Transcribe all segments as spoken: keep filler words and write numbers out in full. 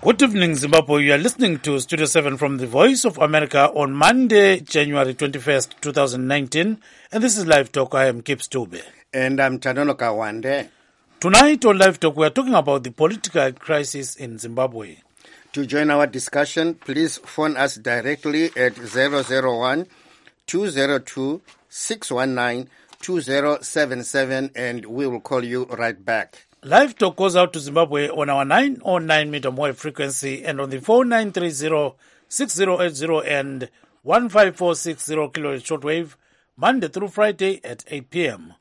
Good evening, Zimbabwe. You are listening to Studio seven from the Voice of America on Monday, January twenty-first, twenty nineteen. And this is Live Talk. I am Kip Stube. And I'm Tanono Kawande. Tonight on Live Talk, we are talking about the political crisis in Zimbabwe. To join our discussion, please phone us directly at zero zero one, two zero two, six one nine, two zero seven seven and we will call you right back. Live Talk goes out to Zimbabwe on our nine oh nine meter wave frequency and on the four nine three zero, six zero eight zero and one five four six zero kilohertz shortwave, Monday through Friday at eight p.m.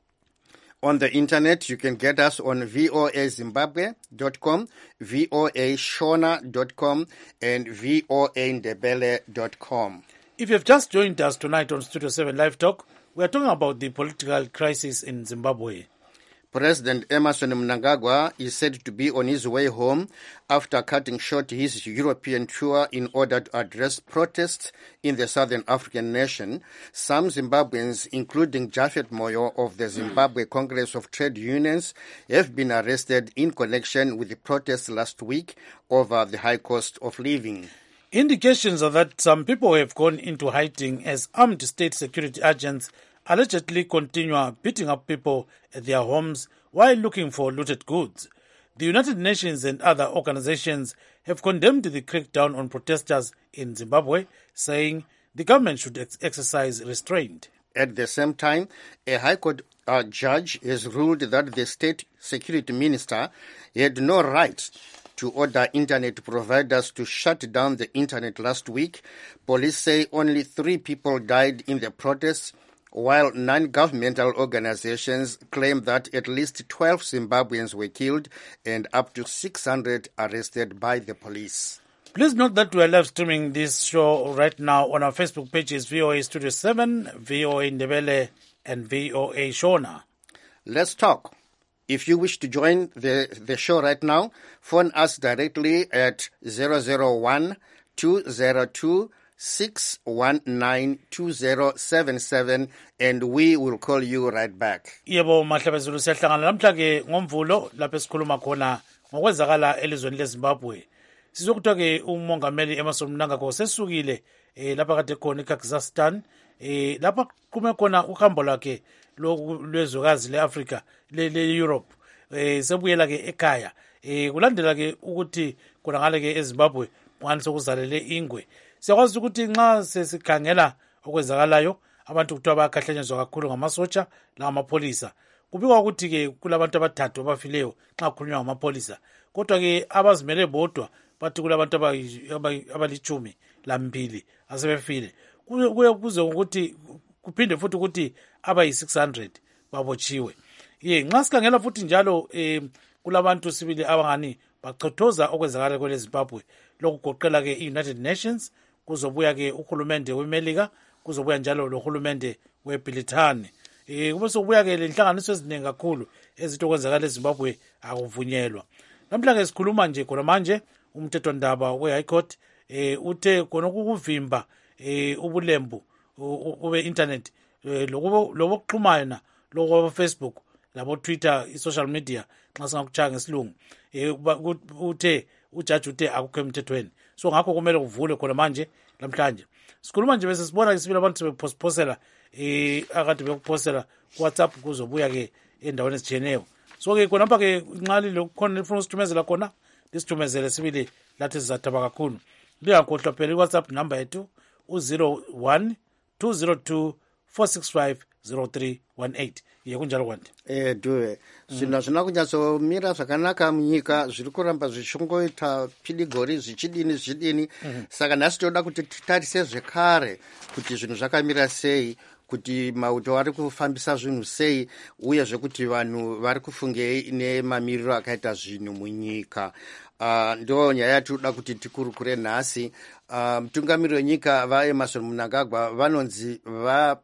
On the internet, you can get us on voa zimbabwe dot com, voa shona dot com, and voa ndebele dot com. If you've just joined us tonight on Studio seven Live Talk, we are talking about the political crisis in Zimbabwe. President Emmerson Mnangagwa is said to be on his way home after cutting short his European tour in order to address protests in the southern African nation. Some Zimbabweans, including Japhet Moyo of the Zimbabwe Congress of Trade Unions, have been arrested in connection with the protests last week over the high cost of living. Indications are that some people have gone into hiding as armed state security agents allegedly continue beating up people at their homes while looking for looted goods. The United Nations and other organizations have condemned the crackdown on protesters in Zimbabwe, saying the government should ex- exercise restraint. At the same time, a High Court uh, judge has ruled that the state security minister had no right to order internet providers to shut down the internet last week. Police say only three people died in the protests, while non-governmental organizations claim that at least twelve Zimbabweans were killed and up to six hundred arrested by the police. Please note that we are live streaming this show right now on our Facebook pages, V O A Studio seven, V O A Ndebele, and V O A Shona. Let's talk. If you wish to join the, the show right now, phone us directly at zero zero one, two zero two, six one nine, two zero seven seven and we will call you right back. Yebo mahlabezulu siyahlangana namhla ke ngomvulo lapho esikhuluma khona ngokwenzakala elizweni leZimbabwe. Sizokuthiwa ke umongameli Emmerson Mnangagwa sesukile eh lapha kade khona eKazakhstan eh lapha kume khona uhambo lwakhe lwezwekazi leAfrica le Europe eh sebuyela ke ekhaya eh kulandela ke ukuthi khona ngale ke eZimbabwe manje sokuzalele ingwe. Siyakwazi ukuthi nxa sesikhangela okwenzakalayo abantu kuthiwa bayakhahlanyezwa kakhulu ngamasotsha langamapolisa. Kubikwa ukuthi ke kulabantu abathathu abafileyo nxa kukhulunywa ngamapolisa. Kodwa ke abazimele bodwa bathi kulabantu abalichumi lambili asebefile. Kuye kuze ukuthi kuphinde futhi ukuthi abayi six hundred babotshiwe. Ye nxa sikhangela futhi njalo eh kulabantu sibili abangani bachothoza okwenzakala kwele Zimbabwe lokugoqela ke United Nations, kuzobuya ke uhulumende weMelika, kuzobuya njalo lohulumende weBrithani. Eh kube sokubuya ke lenhlanganiso eziningi kakhulu ezinto okwenzakala eZimbabwe akuvunyelwa. Namhla ke sikhuluma nje khona manje umthetho ndaba we-High Court eh uthe khona ukuvimba eh ubulembu ube internet lokubo lokuxhumana lokho Facebook labo Twitter i-social media nxa singakuchanga ngesilungu eh uthe ujaji uthe akukho emthethweni. So ngakho kumele kuvule khona manje namhlanje. Sikhuluma nje bese sibona isibili abantu bephosphosela eh akade bekuphosela ku WhatsApp kuzobuya ke endaweni ezijeneyo. So ke khona lapha ke inqali lokukhona ifuna usithumezela khona lisithumezele sibili lathi sizathaba kakhulu. Lingakhohlwa phela iWhatsApp number yethu u zero one, two zero two, four six five zero three one eight. Ye kunjalo kwanti eh duwe sina zvina kunyaso mira zvakanaka munyika zviri kuramba zvichongoita pidigori zvichidini zvichidini saka nhasi toda kuti titarise zvekare kuti zvinhu zvakamira sei, kuti mauto ari kufambisa zvinhu sei uye zvekuti vanhu vari kufungei nemamiriro akaita zvinhu munyika. Uh, ndo nyaya yatoda kuti tikurukure nhasi. Uh, mutungamiriri wenyika vaEmmerson Mnangagwa vanonzi va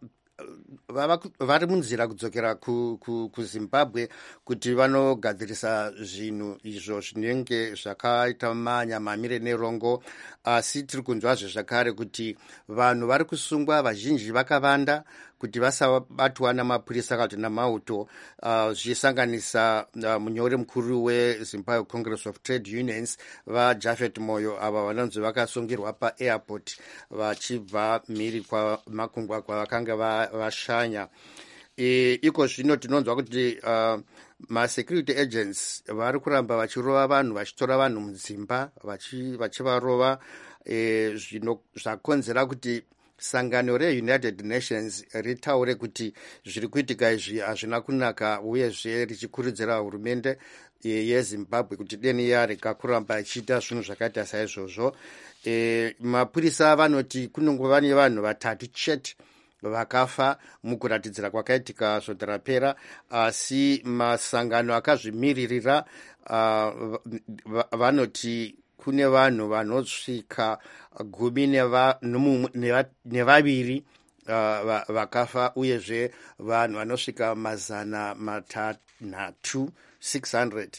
vari munzira kudzokera kuZimbabwe kuti vanogadzirisa zvinhu izvo zvinenge zvakaita manya mamire nerongo. Asi tiri kunzwazve zvakare kuti vanhu vari kusungwa vazhinji vakavanda kuti vasabatwa namapurisa kana kuti namauto uh, zvichisanganisa uh, munyori mukuru wezimbabwe congress of trade unions vajafet moyo ava vanonzi vakasungirwa paairport vachibva mhiri kwamakungwa kwavakanga vashanya. E, iko zvino tinonzwa kuti uh, masecurity agents vari kuramba vachirova vanhu vachitora vanhu mudzimba vachivarova e, zvino zvakonzera kuti sangano reunited nations ritaure kuti zviri kuitika izvi hazvina kunaka uyezve richikurudzira hurumende yezimbabwe kuti deni yarega kuramba ichiita zvinhu zvakaita saizvozvo. E, mapurisa vanoti kunongova nevanhu vatatu chete vakafa mukuratidzira kwakaitika svondo rapera, asi masangano akazvimiririra uh, vanoti kune vanhu vanosvika gumi nevaviri uh, vakafa uyezve vanhu vanosvika mazana matanhatu six hundred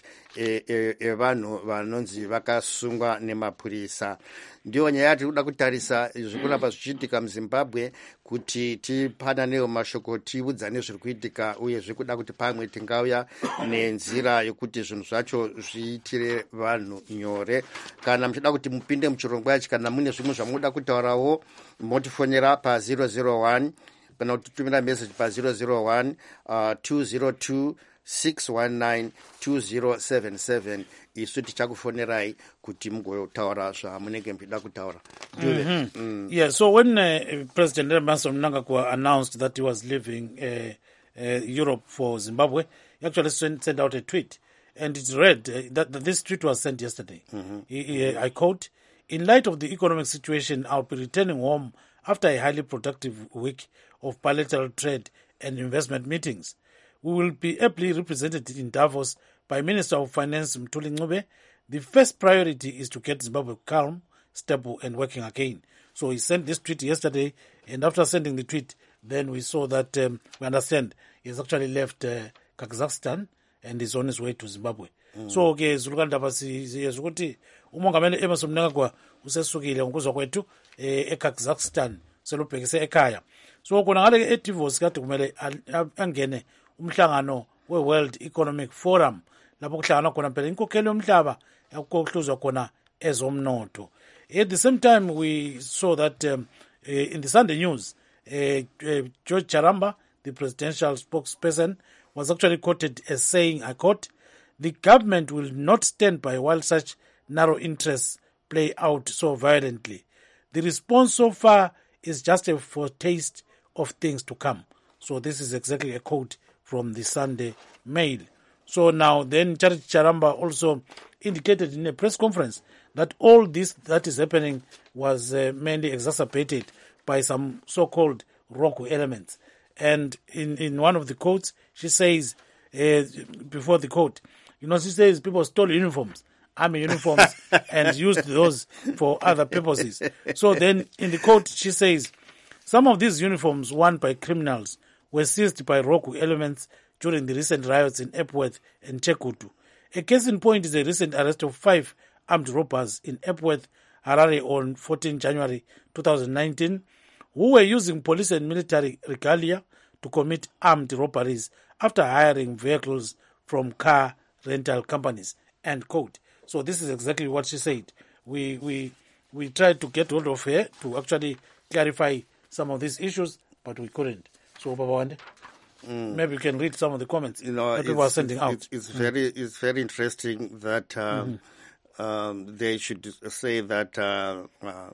evanhu e, e vanonzi vakasungwa nemapurisa. Ndiyo nyaya yatiri kuda kutarisa zvikuramba zvichiitika muzimbabwe kuti tipananewo mashoko tiudzane zviri kuitika uyezve kuda kuti pamwe tingauya nenzira yokuti zvinhu zvacho zviitire vanhu nyore. Kana muchida kuti mupinde muchirongwa ichi kana mune zvimwe zvamunoda kutaurawo motifonera pa zero zero one kana kutitumira message pa zero zero one two zero two six one nine two zero seven seven. Isu tichakufonerai kuti mugotaura zvamunenge muchida kutaura. Mm-hmm. Mm. Yeah, so when uh, President Emmerson Mnangagwa announced that he was leaving uh, uh, Europe for Zimbabwe, he actually sent, sent out a tweet, and it read uh, that, that this tweet was sent yesterday. Mm-hmm. He, he, I quote, "In light of the economic situation, I'll be returning home after a highly productive week of bilateral trade and investment meetings. We will be ably represented in Davos by Minister of Finance Mthuli Ncube. The first priority is to get Zimbabwe calm, stable, and working again." So he sent this tweet yesterday, and after sending the tweet, then we saw that, um, we understand, he's actually left uh, Kazakhstan and is on his way to Zimbabwe. Mm. So ke zulukandaba siyezukuti umongameli Emmerson Mnangagwa usesukile ngokuzwa kwethu eKazakhstan selubhekise ekhaya. So kona ngale eDavos kade kumele angene umhlangano we-World Economic Forum lapho kuhlangana khona phela inkokhelo yomhlaba yakuhluzwa khona ezomnotho. At the same time, we saw that um, uh, in the Sunday news, uh, uh, George Charamba, the presidential spokesperson, was actually quoted as saying, I quote, "The government will not stand by while such narrow interests play out so violently. The response so far is just a foretaste of things to come." So this is exactly a quote from the Sunday Mail. So now then Charity Charamba also indicated in a press conference that all this that is happening was uh, mainly exacerbated by some so-called Roku elements. And in, in one of the quotes, she says, uh, before the quote, you know, she says people stole uniforms, army uniforms, and used those for other purposes. So then in the quote, she says, "Some of these uniforms worn by criminals were seized by Roku elements during the recent riots in Epworth and Chekutu. A case in point is the recent arrest of five armed robbers in Epworth, Harare on fourteenth January twenty nineteen, who were using police and military regalia to commit armed robberies after hiring vehicles from car rental companies." End quote. So this is exactly what she said. We we we tried to get hold of her to actually clarify some of these issues, but we couldn't. So Baba Wande, mm. maybe you can read some of the comments you know, that people are sending it's, out. It's, it's mm. very it's very interesting that um, mm-hmm. um, they should say that uh, uh,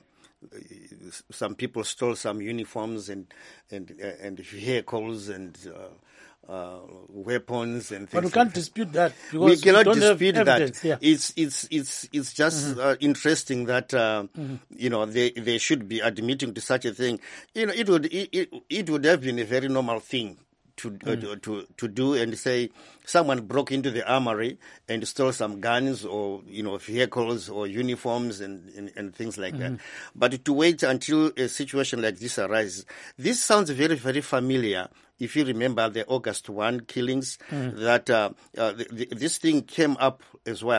some people stole some uniforms and and uh, and vehicles and uh, uh, weapons and things. But we can't like dispute that. Because we cannot we don't dispute have that. Evidence, yeah. It's it's it's it's just mm-hmm. uh, interesting that uh, mm-hmm. you know they, they should be admitting to such a thing. You know, it would it, it, it would have been a very normal thing to, mm. uh, to to do and say someone broke into the armory and stole some guns or you know vehicles or uniforms and and, and things like mm-hmm. that. But to wait until a situation like this arises, this sounds very very familiar. If you remember the August first killings, mm. that uh, uh, the, the, this thing came up as well.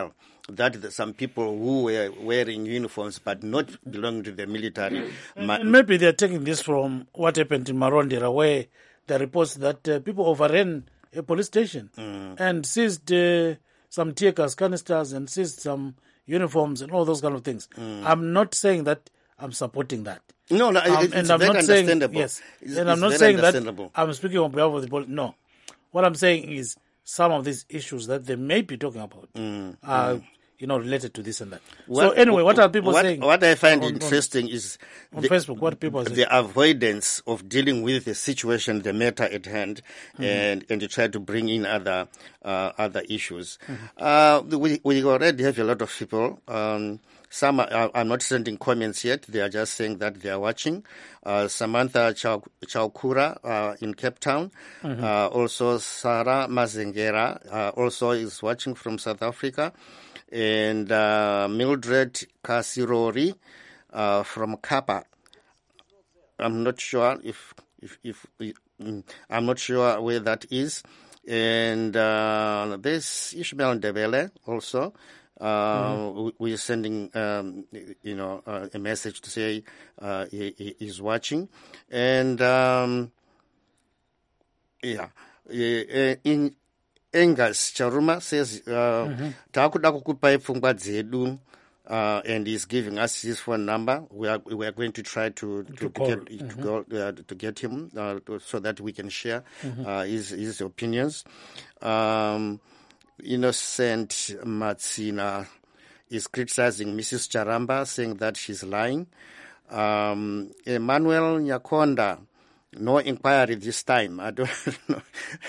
that the, some people who were wearing uniforms but not belonging to the military. And, and maybe they're taking this from what happened in Marondera, where the reports that uh, people overran a police station mm. and seized uh, some tear gas canisters and seized some uniforms and all those kind of things. Mm. I'm not saying that I'm supporting that. No, no, um, it's and I'm very not understandable. Saying, yes, it's, and I'm it's not saying that I'm speaking on behalf of the police. No, what I'm saying is some of these issues that they may be talking about mm. are, mm. you know, related to this and that. What, so anyway, what are people what, saying? What I find on, interesting on, is on the, Facebook. What people are saying? The avoidance of dealing with the situation, the matter at hand, mm-hmm. and and to try to bring in other uh, other issues. Mm-hmm. Uh, we we already have a lot of people. Um, Some are, are not sending comments yet. They are just saying that they are watching. Uh, Samantha Chau- Chaukura uh, in Cape Town. Mm-hmm. Uh, also, Sarah Mazengera uh, also is watching from South Africa. And uh, Mildred Kasirori uh, from Kappa. I'm not sure if, if, if, if I'm not sure where that is. And uh, there's Ishmael Ndebele also. Uh, mm. We're sending, um, you know, uh, a message to say uh, he, he is watching, and um, yeah, in Angus Charuma says, "Takuda kukupa pfungwa dzedu," and he's giving us his phone number. We are we are going to try to to, to, to get mm-hmm. to, go, uh, to get him uh, to, so that we can share mm-hmm. uh, his his opinions. Um, Innocent Matsina is criticizing Missus Charamba, saying that she's lying. Um, Emmanuel Nyakonda, no inquiry this time. I don't know.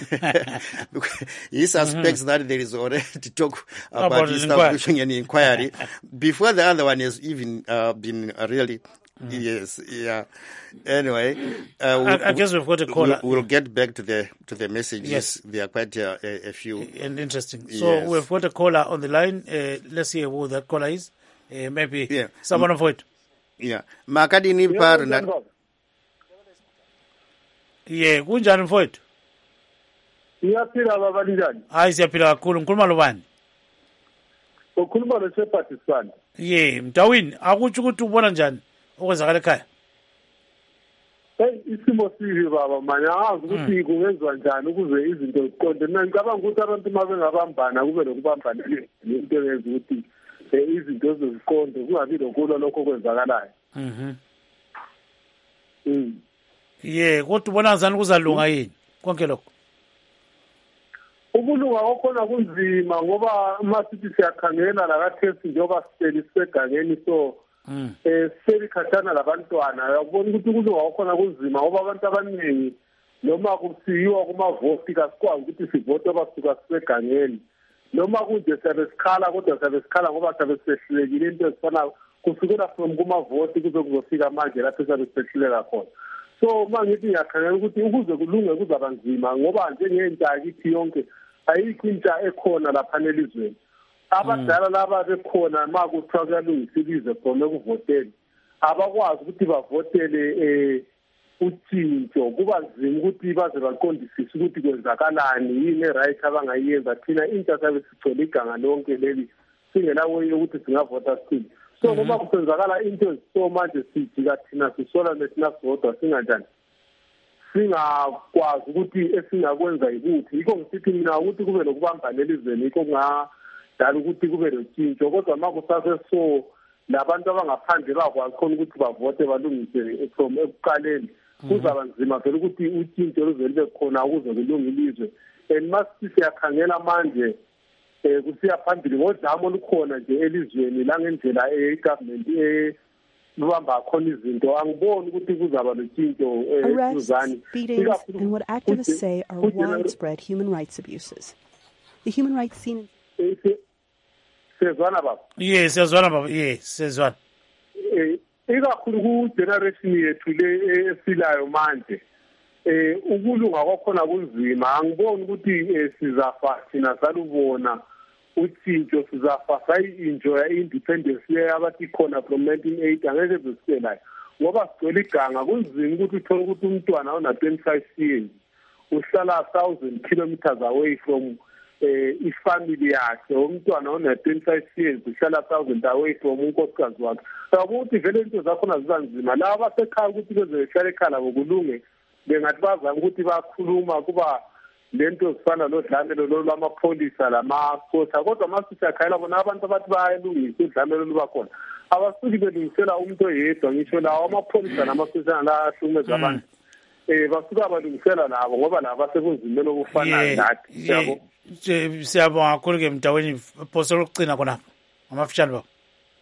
He suspects mm-hmm. that there is already talk about, about establishing an inquiry before the other one has even uh, been really. Mm-hmm. Yes, yeah. Anyway, uh, we'll, I, I guess we've got a caller. We'll, we'll get back to the to the messages. Yes, there are quite a, a, a few and interesting. So yes. We've got a caller on the line. Uh, let's see who that caller is. Uh, maybe yeah. someone of it. Yeah, Makadini Parna. Yeah, kunjani mfowethu? Iyaphila baba njani? Hayi siyaphila kakhulu. Ngikhuluma lobani? Ukhuluma no Shepherd Sibanda. Yeah, Mtawini, akutsho ukuthi ubona njani okwenzakala ekhaya? Hey, isimo sibi baba manje angazi ukuthi kungenziwa njani ukuze izinto ziqonde. Mina ngicabanga ukuthi abantu mabengabambana kube lokubambana into eyenza ukuthi izinto ziqonde kungabi lokulwa lokho kwenzakalayo. Mhm. Mm. Yeah, kodwa ubona njani kuzalunga yini konke lokho? Ukulunga kokhona kunzima ngoba masithi siyakhangela la kaThesi njengoba siseli segangeni so Mm. Eh selikhathana labantwana uyabona ukuthi ukulunga kokhona kunzima ngoba abantu abaningi noma kusiyiwa kumavoti kasikwazi ukuthi sivote abasuka sisegangeni noma kunje siyabe sikhala kodwa siyabe sikhala ngoba siyabe sehlulekile into ezifana kusukela from kumavoti kuze kuzofika manje lapho siyabe sehluleka khona. So mangithi ngiyakhangela ukuthi ukuze kulunge kuzaba nzima ngoba njengento akithi yonke ayikho into ekhona lapha nelizweni. Abadala laba bekhona makuthiwa kuyalungisa ilizwe khona ekuvoteni abakwazi ukuthi bavotele eh utshintsho kuba nzima ukuthi baze baqondisise ukuthi kwenzakalani yini right abangayenza thina into sabe sicela iganga lonke leli singelawo ukuthi singavota sithini so noma kusenzakala into so manje sijika thina sisola nesina sodwa singanjani singakwazi ukuthi esingakwenza yikuthi yiko ngisithi mina ukuthi kube lokubambana elizweni yiko nga dala ukuthi kube lotshintsho kodwa makusase so labantu abangaphandle bakwazi khona ukuthi bavote balungise from ekuqaleni kuzaba nzima vele ukuthi utshintsho luzelibe khona ukuze kulunge ilizwe and masithi siyakhangela manje eh kusiya phambili ngodlamo lukhona nje elizweni la ngendlela e-government eh lubamba khona izinto angiboni ukuthi kuzaba lotshintsho esizani and what activists say are widespread human rights abuses. The human rights scene sezwana baba yes sezwana baba yes sezwana eh ikakhulu ku generation yethu le esilayo manje eh ukulunga kwakhona kunzima angiboni ukuthi sizafa thina salubona utshintsho sizafa sayi enjoy independence yabathi khona from nineteen eighty angeke beselayo ngoba sigcwele iganga kunzima ukuthi uthola ukuthi umntwana ona twenty-five years uhlala one thousand kilometers away from eh ifamily yakhe umntwana one twenty-five years uhlala thousand away from unkosikazi wakhe sakuthi vele into zakhona zibanzima laba basekhaya ukuthi bezohlala ekhaya ngokulunge bengathi bazama ukuthi bakhuluma kuba lento zifana nodlamelo lolwamapholisa lamasosha kodwa masisi akhayela bona abantu abathi bayalungisa udlamelo luba khona abasuki belungisela umuntu oyedwa ngisho lawo amapholisa namasosha la ahlumeza abantu eh basuka balungisela nabo ngoba laba basekunzimeni okufana nathi yabo siyabonga kakhulu ke Mntaweni phose lokugcina khona amafishane baba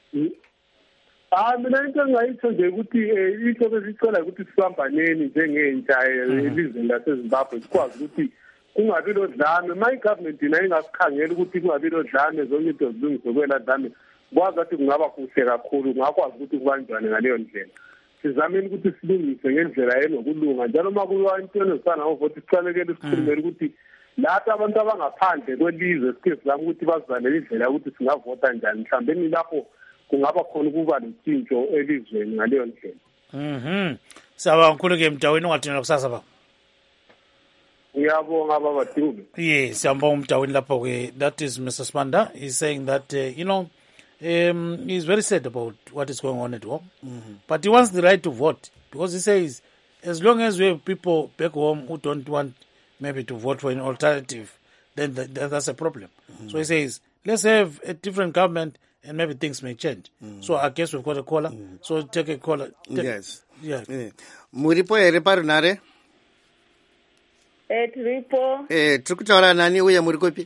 Ah mina into engayitho nje ukuthi into bezicela ukuthi sibambaneni njengentsha elizweni laseZimbabwe sikwazi ukuthi kungabi lodlame my government ina ingasikhangela ukuthi kungabi lodlame zonke into zilungiswe kwela dlame kwazi ukuthi kungaba kuhle kakhulu ngakwazi ukuthi kubanjwane ngaleyo ndlela sizameni ukuthi silungise ngendlela enokulunga njalo uma kuyiwa intweni ezifana ngovothi siqalekele sikhulumele ukuthi lapha abantu abangaphandle kwelizwe sikhe sizama ukuthi bazalele indlela yokuthi singavota njani mhlawumbe nilapho kungaba khona ukuba letshintsho elizweni ngaleyo ndlela. Mhm. Sawabonga kakhulu ke Mntaweni ungathina kusasa baba. Ngiyabonga baba Dube. Yes, siyabonga Mntaweni lapho ke. That is Mister Spanda. He's saying that uh, you know um he's very sad about what is going on at home. Mm-hmm. But he wants the right to vote because he says as long as we have people back home who don't want maybe to vote for an alternative, then th- th- that's a problem. Mm-hmm. So he says let's have a different government and maybe things may change. Mm. So I guess we've got a caller. Mm. So take a caller. Take, yes. Yeah. Eh. Muripo ere parunare? Eh, tripo. Eh, trikutaura nani uye muri kopi?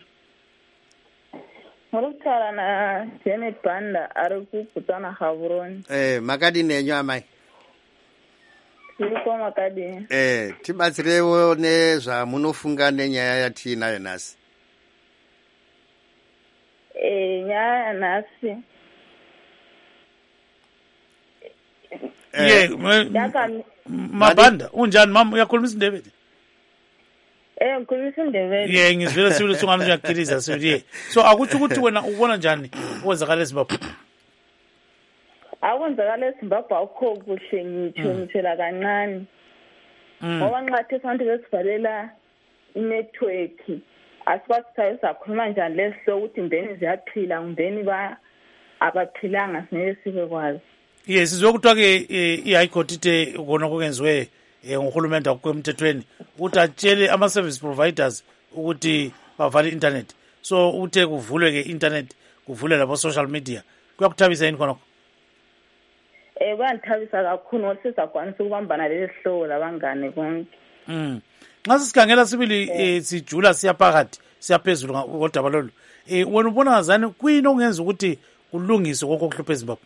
Muri kutaura na Janet Banda ari kuputana Havuroni. Eh, makadi nenyu amai? Tripo makadi. Eh, tibatsirewo nezvamunofunga nenyaya yatinayo nhasi. Eh, nyaya nasi. Yeah, Mabanda, unjani mama uyakhuluma isiNdebele? Eh, ngikhuluma isiNdebele. Yeah, ngizwela sibili sungana njakiliza sithi. So akuthi ukuthi wena ubona njani okwenzakala eZimbabwe? Akwenzakala eZimbabwe akukho kuhle ngitsho ngithela kancane. Ngoba nxathi abantu besivalela inetwork asikwazi sakhuluma njani lesihlo ukuthi mbeni ziyaphila mbeni ba abaphilanga sineke sibe kwazi. Yes, sizokuthiwa ke i-High Court ithe kona okwenziwe ngohulumende akwemthethweni ukuthi atshele ama-service providers ukuthi bavale i-internet. So uthe kuvulwe ke internet kuvulwe labo social media. Kuyakuthabisa yini khona? Eh kuyanthabisa kakhulu ngoba sizakwanisa ukubambana lesihlo labangane konke. Mm. Nxa sikhangela sibili sijula siyaphakathi siyaphezulu ngodaba lolu. Eh wena ubona ngazani kuyini okungenza ukuthi kulungiswe konke okuhlupha eZimbabwe?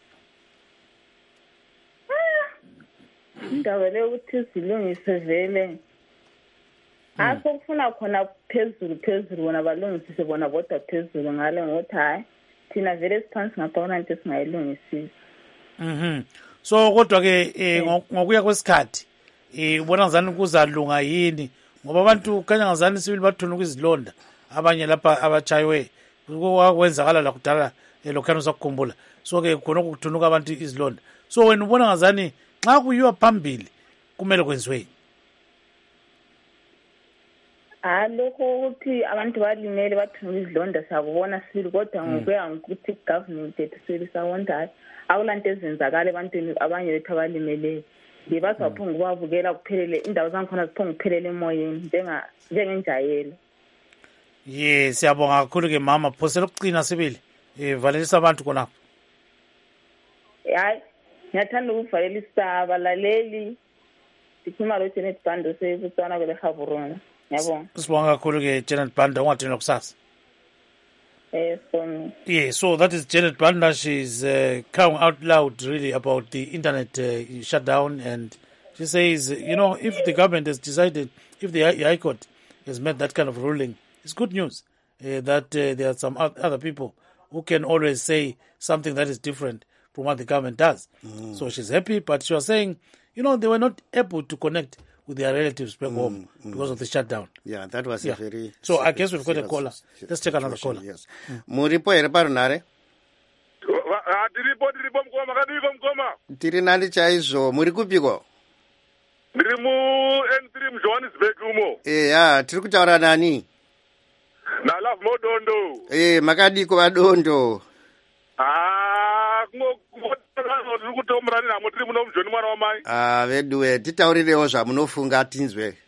Indaba le ukuthi silungise vele. Akho kufuna khona phezulu phezulu bona balungisise bona bodwa phezulu ngale ngothi hayi thina vele siphansi ngapha into singayilungisisa. Mhm. So kodwa ke ngokuya kwesikhathi eh ubona ngazani kuzalunga yini ngoba abantu kanya ngazani sibili bathuna ukuzilonda abanye lapha abachayiwe kwenzakala la kudala elokhano sakukhumbula. So ke khona ukuthunuka abantu izilonda. So wena ubona ngazani xa kuyiwa phambili kumele kwenziwe? Ah lokho ukuthi abantu balimele bathunga izilonda sakubona sibili kodwa ngokuya ukuthi government ethu sibili sawonda akulanto ezenzakala ebantwini abanye bethu abalimeleyo. Ngibazaphunga ukubavukela kuphelele indawo zankhona ziphunga kuphelele emoyeni njenga njengenjayelo. Yes, siyabonga kakhulu ke mama phose lokucina sibili eh valelisa abantu khona. Hayi ngiyathanda ukuvalelisa abalaleli sikhuluma lo Janet Banda sebutsana kwele Havuroni. Yabonga. Sibonga kakhulu ke Janet Banda ungathina kusasa. Yes, um, yeah, so that is Janet Banda. She's uh, crying out loud really about the internet uh, shutdown, and she says, you know, if the government has decided, if the High Court has made that kind of ruling, it's good news uh, that uh, there are some other people who can always say something that is different from what the government does. Mm. So she's happy, but she was saying, you know, they were not able to connect with their relatives back mm, home mm. because of the shutdown. Yeah, that was yeah. a very... So serious, I guess we've got a caller. Let's take another caller. Yes. Muripo ere parunare? Tiripo, tiripo mkoma, kadiko mkoma. Tiri nani chaizvo, muri kupiko? Ndiri mu N three mu Johannesburg umo. Eh, ya, tiri kutaura nani? nalafu modondo Eh, makadiko vadondo. ah kungokuti tiri kutomurani namo tiri muno mujoni mwana wamai Ah, veduwe titaurirewo zvamunofunga tinzwe.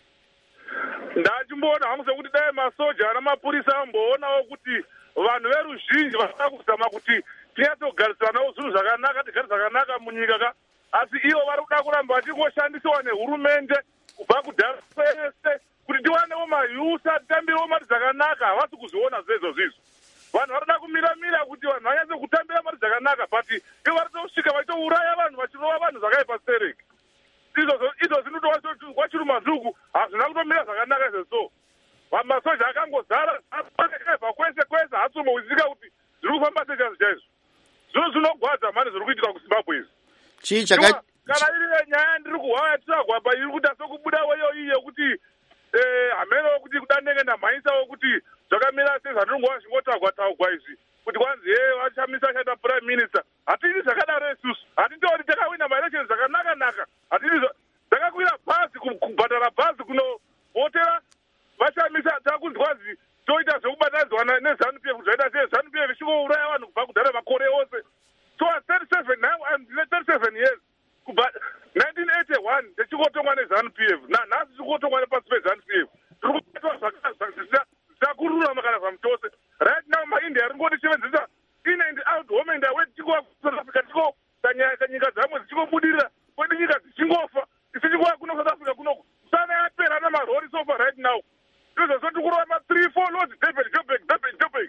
ndachimboona hangu sekuti dai masoja namapurisa amboonawo kuti vanhu veruzhinji vasada kuzama kuti tinyatsogarisanawo zvinhu zvakanaka tigari zvakanaka munyika ka asi ivo vari kuda kuramba vachingoshandisiwa nehurumende kubva kudhara kwese kuti tiwanewo mayusa titambirewo mari dzakanaka havasi kuzviona zvezvo zvizvo vanhu varikuda kumira-mira kuti vanhu vanyatse kutambira mari dzakanaka but ivo vari tosvika vachitouraya vanhu vachirova vanhu zvakaipa sereki izvo zvinotova chirumazvuku hazvina kutomira zvakanaka izvezvo masoja akangozara aekaipa kwese kwese hatsomboizika kuti zviri kufamba sechaizvo chaizvo zvino zvinogwadza mhani zviri kuitika kuzimbabwe izvi Chii chaka kana iri nyaya ndiri kuhwaya tisagwamba iri kuita sokubudawo iyoyi yekuti hamenowo kuti kudanenge ndamhanyisawo kuti zvakamira sezvandinongova zvingotagwa tagwa izvi kuti kwanzi ye vachamisa chaita prime minister hatidi zvakadaro isusu hatitauri takawina maelections zvakanaka-naka hatidi dzakakwira bhazi kubhadhara bhazi kunovhotera vachamisa takunzi kwanzi toita zvekubatanidzwa nezanu p f zvaita sei zanu p f ichikouraya vanhu kubva kudhara makore ose so thirty-seven now I'm thirty-seven years kubva nineteen eighty-one tichikotongwa nezanu p f nanhasi tichikotongwa nepasi pezanu p f tiri kuitwa zvisakururama kana zvamutose right now maindia ringoti chivenzisa in and out home and away tichikova south africa tichiko kanyika dzamwe dzichikobudirira kwedi nyika dzichingofa isichikova kuno south africa kunoko sana yapera namarori sofa right now izvozvo tikurova ma-three four loads durban joburg durban joburg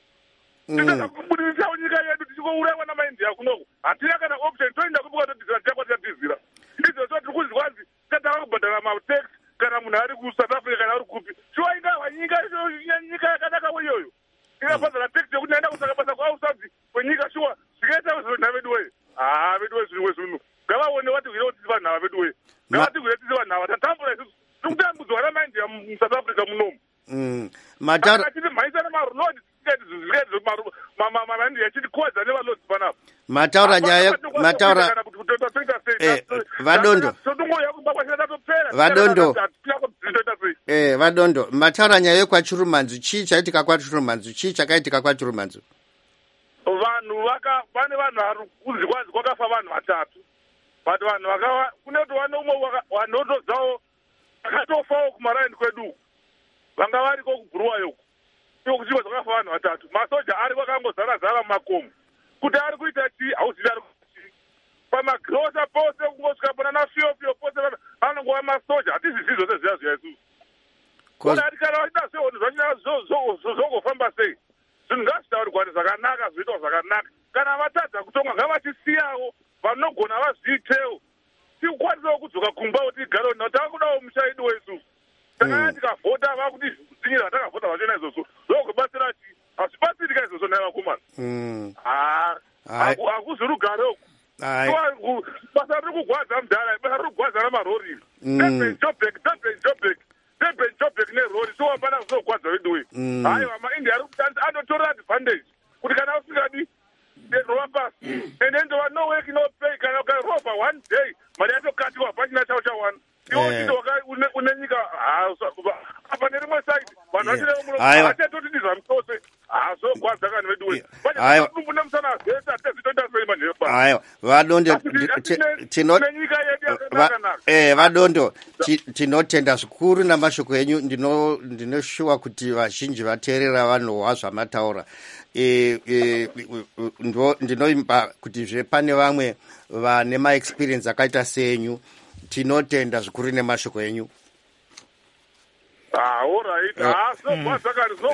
tisakubudirisawo nyika yedu tichikourayiwa namaindia kunoko hatina kana option toenda kupuka todhizira tichakwa tichadhizira izvozvo tiri kuzvi kwanzi tatava kubhadhara matax kana munhu ari kusouth africa kana ari kupi shuwa ingava nyika nyika yakanakawo iyoyo ingabhadhara tax yekuti naenda kusaka basa kwausadzi kwenyika shuwa zvikaita zvinhu vedu weye haa vedu we zvinhu wezvinhu ngavaone vatigwire kuti tisi vanhu ava vedu weye ngavatigwire tisi vanhu ava tatambura isusu tiri kutambudzwa namaindia musouth africa munomu achiti mhaisa nemarolodi maindia achitikoedza nevalodzi panapa mataura nyaya mataura vadondo vadondo eh vadondo mataura nyaya yekwachirumanzu chii chaitika kwachirumanzu chii chakaitika kwachirumanzu vanhu vaka pane vanhu vari kunzi kwanzi kwakafa vanhu vatatu but vanhu vakava kune kuti vane umwe vanotodzawo vakatofawo kumaraini kwedu vanga variko kuguruwayoku iko kuchiko zvakafa vanhu vatatu masoja ari kwakangozara-zara mumakomo kuti ari kuita chii hauzivi ari kuita chii pamagrosa pose kungosvika pana nafiyofiyo pose anongova masoja hatizvizivi zvose zviya zviya isusu kuti ati kana vachida sehono zvanyanya zvongofamba sei zvinhu ngazvitaurirwa zvakanaka zvoitwa zvakanaka kana vatadza kutonga ngavachisiyawo vanogona vazviitewo tikukwanisawo kudzoka kumba kuti tigarewo nao tavakudawo mushaidu weisusu takanga tikavhota vakuti kudzinyira vatakavhota vachona izvozvo zvokubatsira chi hazvibatsirika izvozvo nai vakomana hakuzi rugare uku basa riri kugwadza mudhara basa riri kugwadza namarori durban joburg durban joburg durban joburg nerori so hapana kuzogwadza vedu wei haiwa maindia ari kushandisa anotorera advantage kuti kana usingadi rova pasi and endova no work no pay kana ukarova one day mari yatokatiwa pachina chavo chaone iwo chito une nyika apa nerimwe side vanhu vachinevachatotidizva mutose hazogwadza kani vedu wei vachaudumbu nemusana zeta tezvitoita sei manhepa aiwa vadondo nyika yedu yakanaka vadondo tinotenda zvikuru namashoko enyu ndinoshuwa kuti vazhinji vateerera vanohwa zvamataura ndinoimba kutizve pane vamwe vane maexperience akaita senyu tinotenda zvikuru nemashoko enyu. Ah, all right. Ah, so what's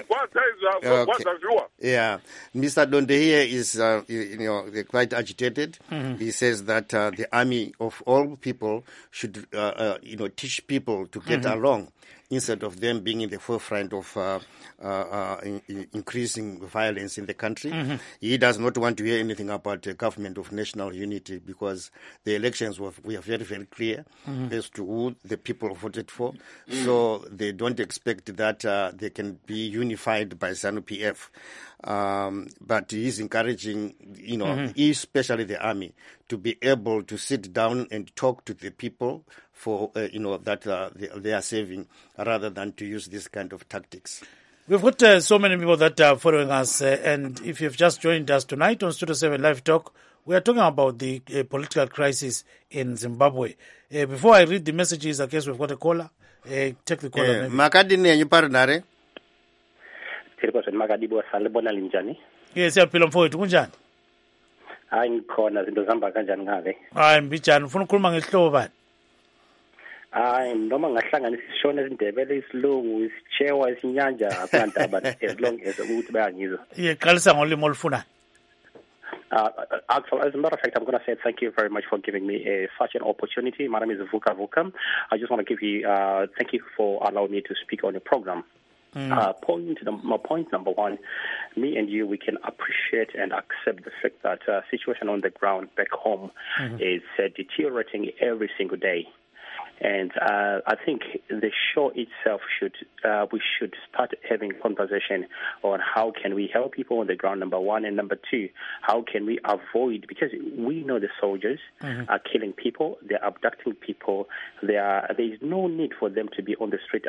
that? Yeah, Mister Donde here is, uh, you know, quite agitated. Mm-hmm. He says that uh, the army of all people should, uh, uh, you know, teach people to get mm-hmm. along instead of them being in the forefront of uh, uh, uh, in, in increasing violence in the country. Mm-hmm. He does not want to hear anything about a government of national unity because the elections were, were very, very clear mm-hmm. as to who the people voted for. Mm-hmm. So they don't expect that uh, they can be unified by ZANU P F. Um, but he's encouraging, you know, mm-hmm. especially the army, to be able to sit down and talk to the people for, uh, you know, that uh, they, they are saving, rather than to use this kind of tactics. We've got uh, so many people that are following us, uh, and if you've just joined us tonight on Studio seven Live Talk, we are talking about the uh, political crisis in Zimbabwe. Uh, before I read the messages, I guess we've got a caller. Uh, take the caller. Eh, makadini yenyu parinare? Tirikoze makadibo salibona linjani? Yes, siyaphila mfowethu kunjani? Hayi ngikhona izinto zihamba kanjani ngabe? Hayi mbijani, ufuna ukukhuluma ngehlobo bani? Hayi noma ngahlanganisa isishona izindebele isilungu isichewa isinyanja akantaba as long as ukuthi bayangizwa. Yeqalisa ngolimo olufuna. Uh, actually, as a matter of fact, I'm going to say thank you very much for giving me uh, such an opportunity. My name is Vuka Vukam. I just want to give you, uh, thank you for allowing me to speak on the program. Mm. Uh, point, my point number one, me and you, we can appreciate and accept the fact that uh, situation on the ground back home mm-hmm. is uh, deteriorating every single day. And uh, I think the show itself should, uh, we should start having conversation on how can we help people on the ground, number one, and number two, how can we avoid, because we know the soldiers mm-hmm. are killing people, they're abducting people, they are, there is no need for them to be on the street.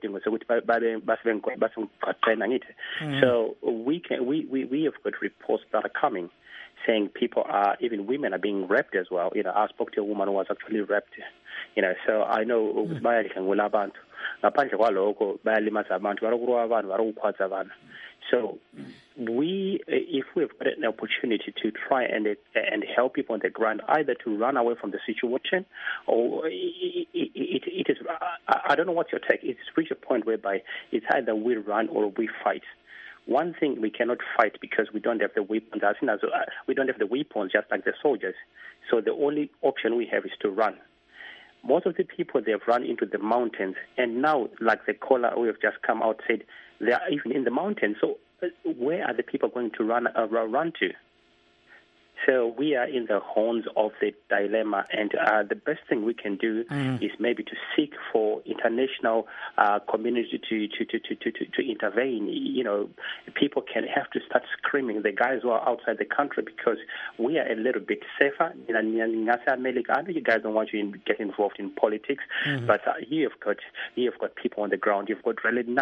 Mm-hmm. So we can, we, we, we have got reports that are coming saying people are, even women are being raped as well. You know, I spoke to a woman who was actually raped. You know, so I know bayalikhangula abantu ngaphandle kwaloko bayalimaza abantu barokuwa abantu barokukhwaza abantu. So we, if we've got an opportunity to try and and help people on the ground, either to run away from the situation, or it, it, it is, I don't know what's your take. It's reached a point whereby it's either we run or we fight. One thing we cannot fight because we don't have the weapons. As as we don't have the weapons, just like the soldiers. So the only option we have is to run. Most of the people, they've run into the mountains, and now, like the caller who have just come out said, they are even in the mountains. So where are the people going to run uh, run to? So we are in the horns of the dilemma, and uh, the best thing we can do mm. is maybe to seek for international uh, community to to, to, to, to to intervene. You know, people can have to start screaming, the guys who are outside the country, because we are a little bit safer. I know you guys don't want to get involved in politics, mm-hmm. but uh, you've got you've got people on the ground. You've got and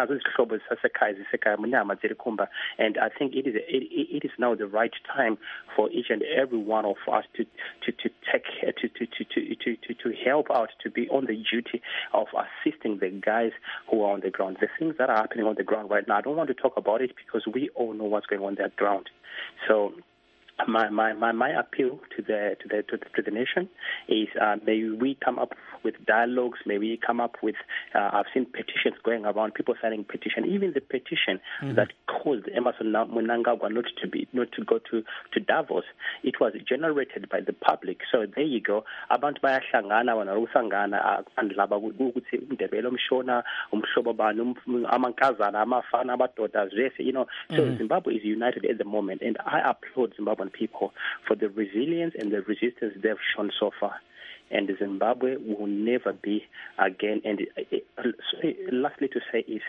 I think it is it, it is now the right time for each and every one of us to to to take to to to to to to help out, to be on the duty of assisting the guys who are on the ground. The things that are happening on the ground right now, I don't want to talk about it because we all know what's going on that ground. So my my my, my appeal to the to the to the, to the nation is uh, may we come up with dialogues, may we come up with uh, I've seen petitions going around, people signing petition, even the petition mm-hmm. that caused Emmerson Mnangagwa not to be not to go to, to Davos. It was generated by the public. So there you go. Abantu bayahlangana wana usangana andlaba ukuthi indebele umshona umhlobo bani amankazana amafana abadoda zese, you know. So mm-hmm. Zimbabwe is united at the moment, and I applaud Zimbabwean people for the resilience and the resistance they've shown so far. And Zimbabwe will never be again. And uh, lastly to say is,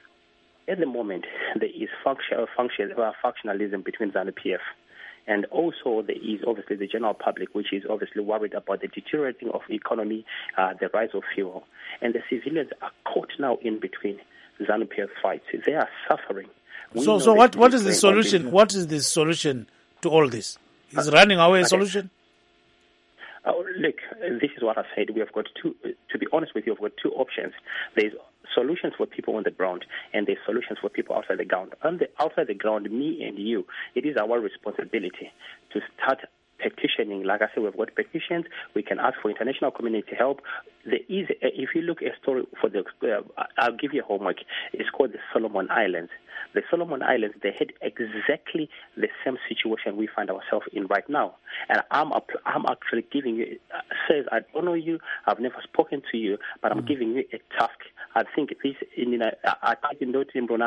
at the moment, there is function, function, uh, factionalism between ZANU P F. And also there is obviously the general public, which is obviously worried about the deteriorating of economy, uh, the rise of fuel. And the civilians are caught now in between ZANU P F fights. They are suffering. We so so what, what is the solution? What is the solution to all this? Is uh, running away a solution? Uh, look, this is what I said. We have got two, to be honest with you, we've got two options. There's solutions for people on the ground, and there's solutions for people outside the ground. On the outside the ground, me and you, it is our responsibility to start petitioning. Like I said, we've got petitions. We can ask for international community help. There is, if you look at a story for the, uh, I'll give you homework. It's called the Solomon Islands. The Solomon Islands, they had exactly the same situation we find ourselves in right now. And I'm I'm actually giving you, uh, says, I don't know you, I've never spoken to you, but I'm mm-hmm. giving you a task. I think this, you know, I can't know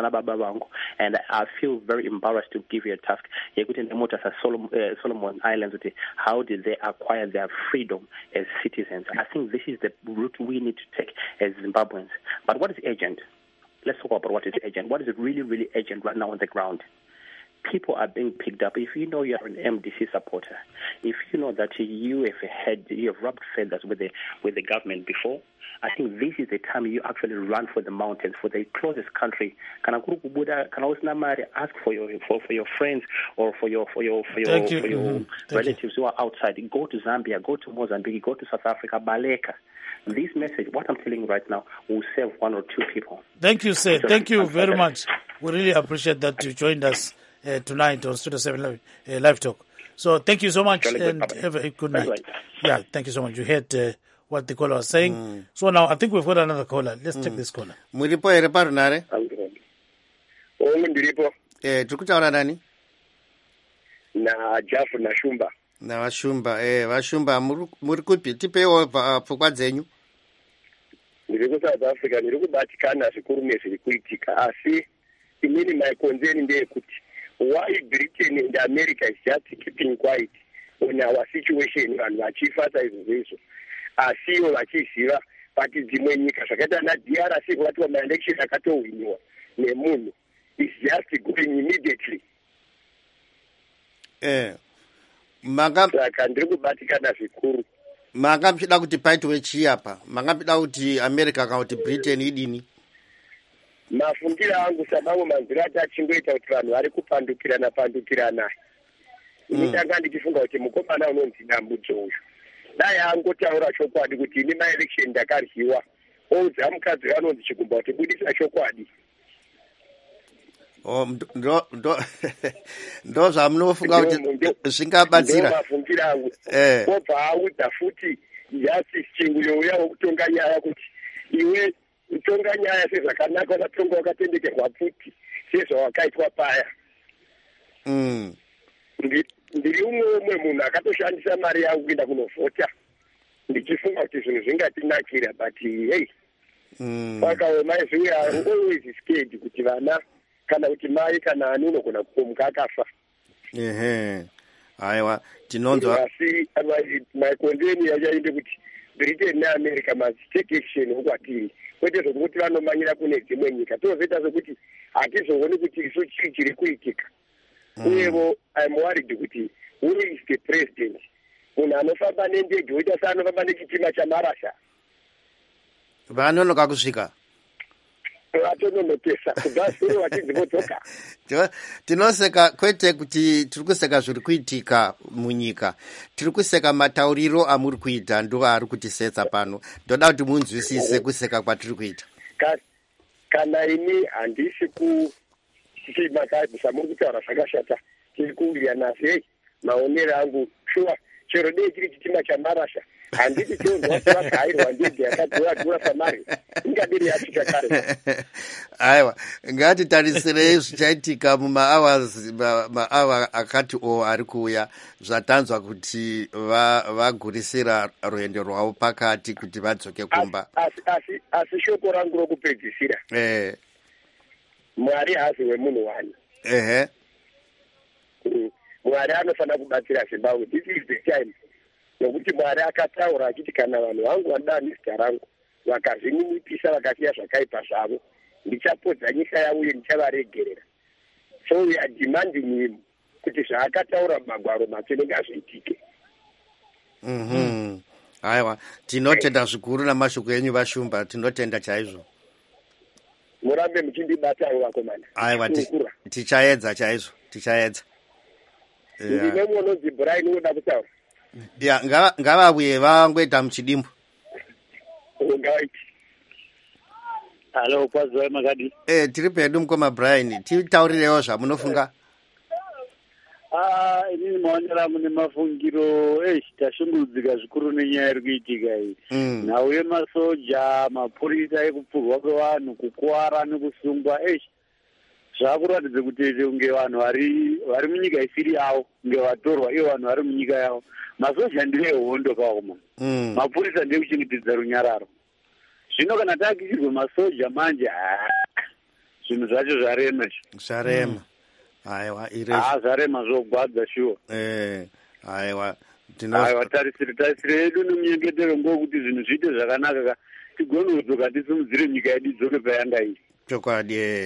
and I feel very embarrassed to give you a task. Solomon, uh, Solomon Islands, how did they acquire their freedom as citizens? I think this is the route we need to take as Zimbabweans. But what is urgent? Let's talk about what is urgent. What is really, really urgent right now on the ground? people are being picked up. If you know you're an M D C supporter, if you know that you have had, you have rubbed feathers with the with the government before, I think this is the time you actually run for the mountains, for the closest country. Kana kuri kubuda, kana usina mari, ask for your for, for your friends or for your for your for your, you. for your Mm-hmm. relatives you. who are outside. Go to Zambia, go to Mozambique, go to South Africa, Baleka. This message, what I'm telling you right now, will save one or two people. Thank you, sir. Thank you very much. We really appreciate that you joined us uh, tonight on Studio seven Live, uh, Live Talk. So thank you so much, and have a good night. Yeah, thank you so much. You heard uh, what the caller was saying. Mm. So now I think we've got another caller. Let's mm. take this caller. Muripo ere parunare? Oh, ndiripo. Eh, tukutaura nani? Na Jafu na Shumba. Na Washumba, eh, Washumba muri kupi? Tipewo pfungwa dzenyu. Ndiri ku South Africa, ndiri kubatikana zvikuru nezvirikuitika, asi inini my concern ndeyekuti why Britain and America is just keeping quiet on our situation, vanhu vachifata izvo zvezvo asiwo vachiziva pati dzimwe nyika zvakaita na-D R C kwatiwa maelection akatohwiniwa nemunhu is just going immediately. Eh, manga saka ndiri kubatikana zvikuru. Manga mchida kuti paitwe chii apa? Manga mchida kuti America kana kuti Britain idini? Mafungiro angu sababu manzira atachingoita kuti vanhu vari kupandukirana pandukirana. Ini ndanga ndichifunga kuti mukomana unonzi Dambudzo uyu dai angotaura chokwadi kuti ini maelection ndakaryiwa oudza mukadzi anonzi Chigumba kuti budisa chokwadi. Oh, ndo ndo ndo zvamunofunga kuti zvingabatsira. Ndo mafungiro angu. Eh. Obva audza futi justice Chingu youya wokutonga nyaya kuti iwe utonga nyaya sezvakanaka wakatonga wakatendekerwa futi sezvawakaitwa paya. Mm. Ndiri umwe umwe munhu akatoshandisa mari yangu kuenda kunovhota ndichifunga kuti zvinhu zvingatinakira but hey mm. Saka mai we are always scared kuti vana kana kuti mai kana ani unogona kukomuka akafa. Ehe, aiwa tinonzwa asi my concern yachainde kuti Britain neAmerica must take action ukwatiri kwete zvokuti vanomanyira kune dzimwe nyika tozoita sokuti hatizooni kuti isu chii chiri kuitika. Uyevo I'm worried kuti who is the president munhu anofamba nendeji woita seanofamba nechitima chamarasha vanonoka kusvika vatononokesa kubva sure vachidzimodzoka. Tinoseka kwete kuti tiri kuseka zviri kuitika munyika, tiri kuseka matauriro amuri kuita ndo ari kutisetsa pano. Ndoda kuti munzwisise kuseka kwatiri kuita. Kana ini handisi ku chimakadzi samuri kutaura zvakashata tiri kuuya nazve maonero angu shuwa chero dei chiri chitima chamarasha handiti tonzwa kuti vakahairwa ndege yakadhura dhura samari ingadiri yasvika kare. Aiwa, ngatitarisirei zvichaitika mumahours mahour akati o ari kuuya zvatanzwa kuti vagurisira rwendo rwavo pakati kuti vadzoke kumba. Asi shoko rangu rokupedzisira eh Mwari hazi wemunhu wani. Ehe. Mwari anofanira kubatsira Zimbabwe. This is the time. Nokuti Mwari akataura achiti kana vanhu vangu vanoda mista rangu vakazvininipisa vakasiya zvakaipa zvavo ndichapodza nyika yavo uye ndichavaregerera. So we are demanding him kuti zvaakataura mumagwaro matsvene ngazviitike. Mhm. Aiwa, tinotenda zvikuru namashoko enyu Vashumba, tinotenda chaizvo. Murambe muchindibatawo vakomana. Aiwa, tichaedza chaizvo, tichaedza. Ndine munonzi Brian unoda kutaura. Ya, ngava ngavabuye vangoita muchidimbu. Ungaiti. Hello, kwazwa makadi. Eh, tiri pedu mukoma Brian, titaurirewo zvamunofunga. Ah, ini maonera mune mafungiro eh tashungurudzika zvikuru nenyaya iri kuitika iyi. Nhau yemasoja, mapurisa ekupfurwa kwevanhu, kukuwara nekusungwa eh zvakuratidza kuti unge vanhu vari vari munyika isiri yavo, unge vatorwa ivo vanhu vari munyika yavo. Masoja ndeehondo paoma. Mapurisa ndekuchengetedza runyararo. Zvino kana taakisirwe masoja manje zvinhu zvacho zvarema. Zvarema. Aiwa, ire. Ah, zvarema zvogwadza shuwa. Eh, aiwa. Aiwa, tarisire tarisire yedu nemunyengetero ngokuti zvinhu zviite zvakanaka tigone kudzoka tisimudzire nyika yedu idzoke payanga iri. Chokwadi.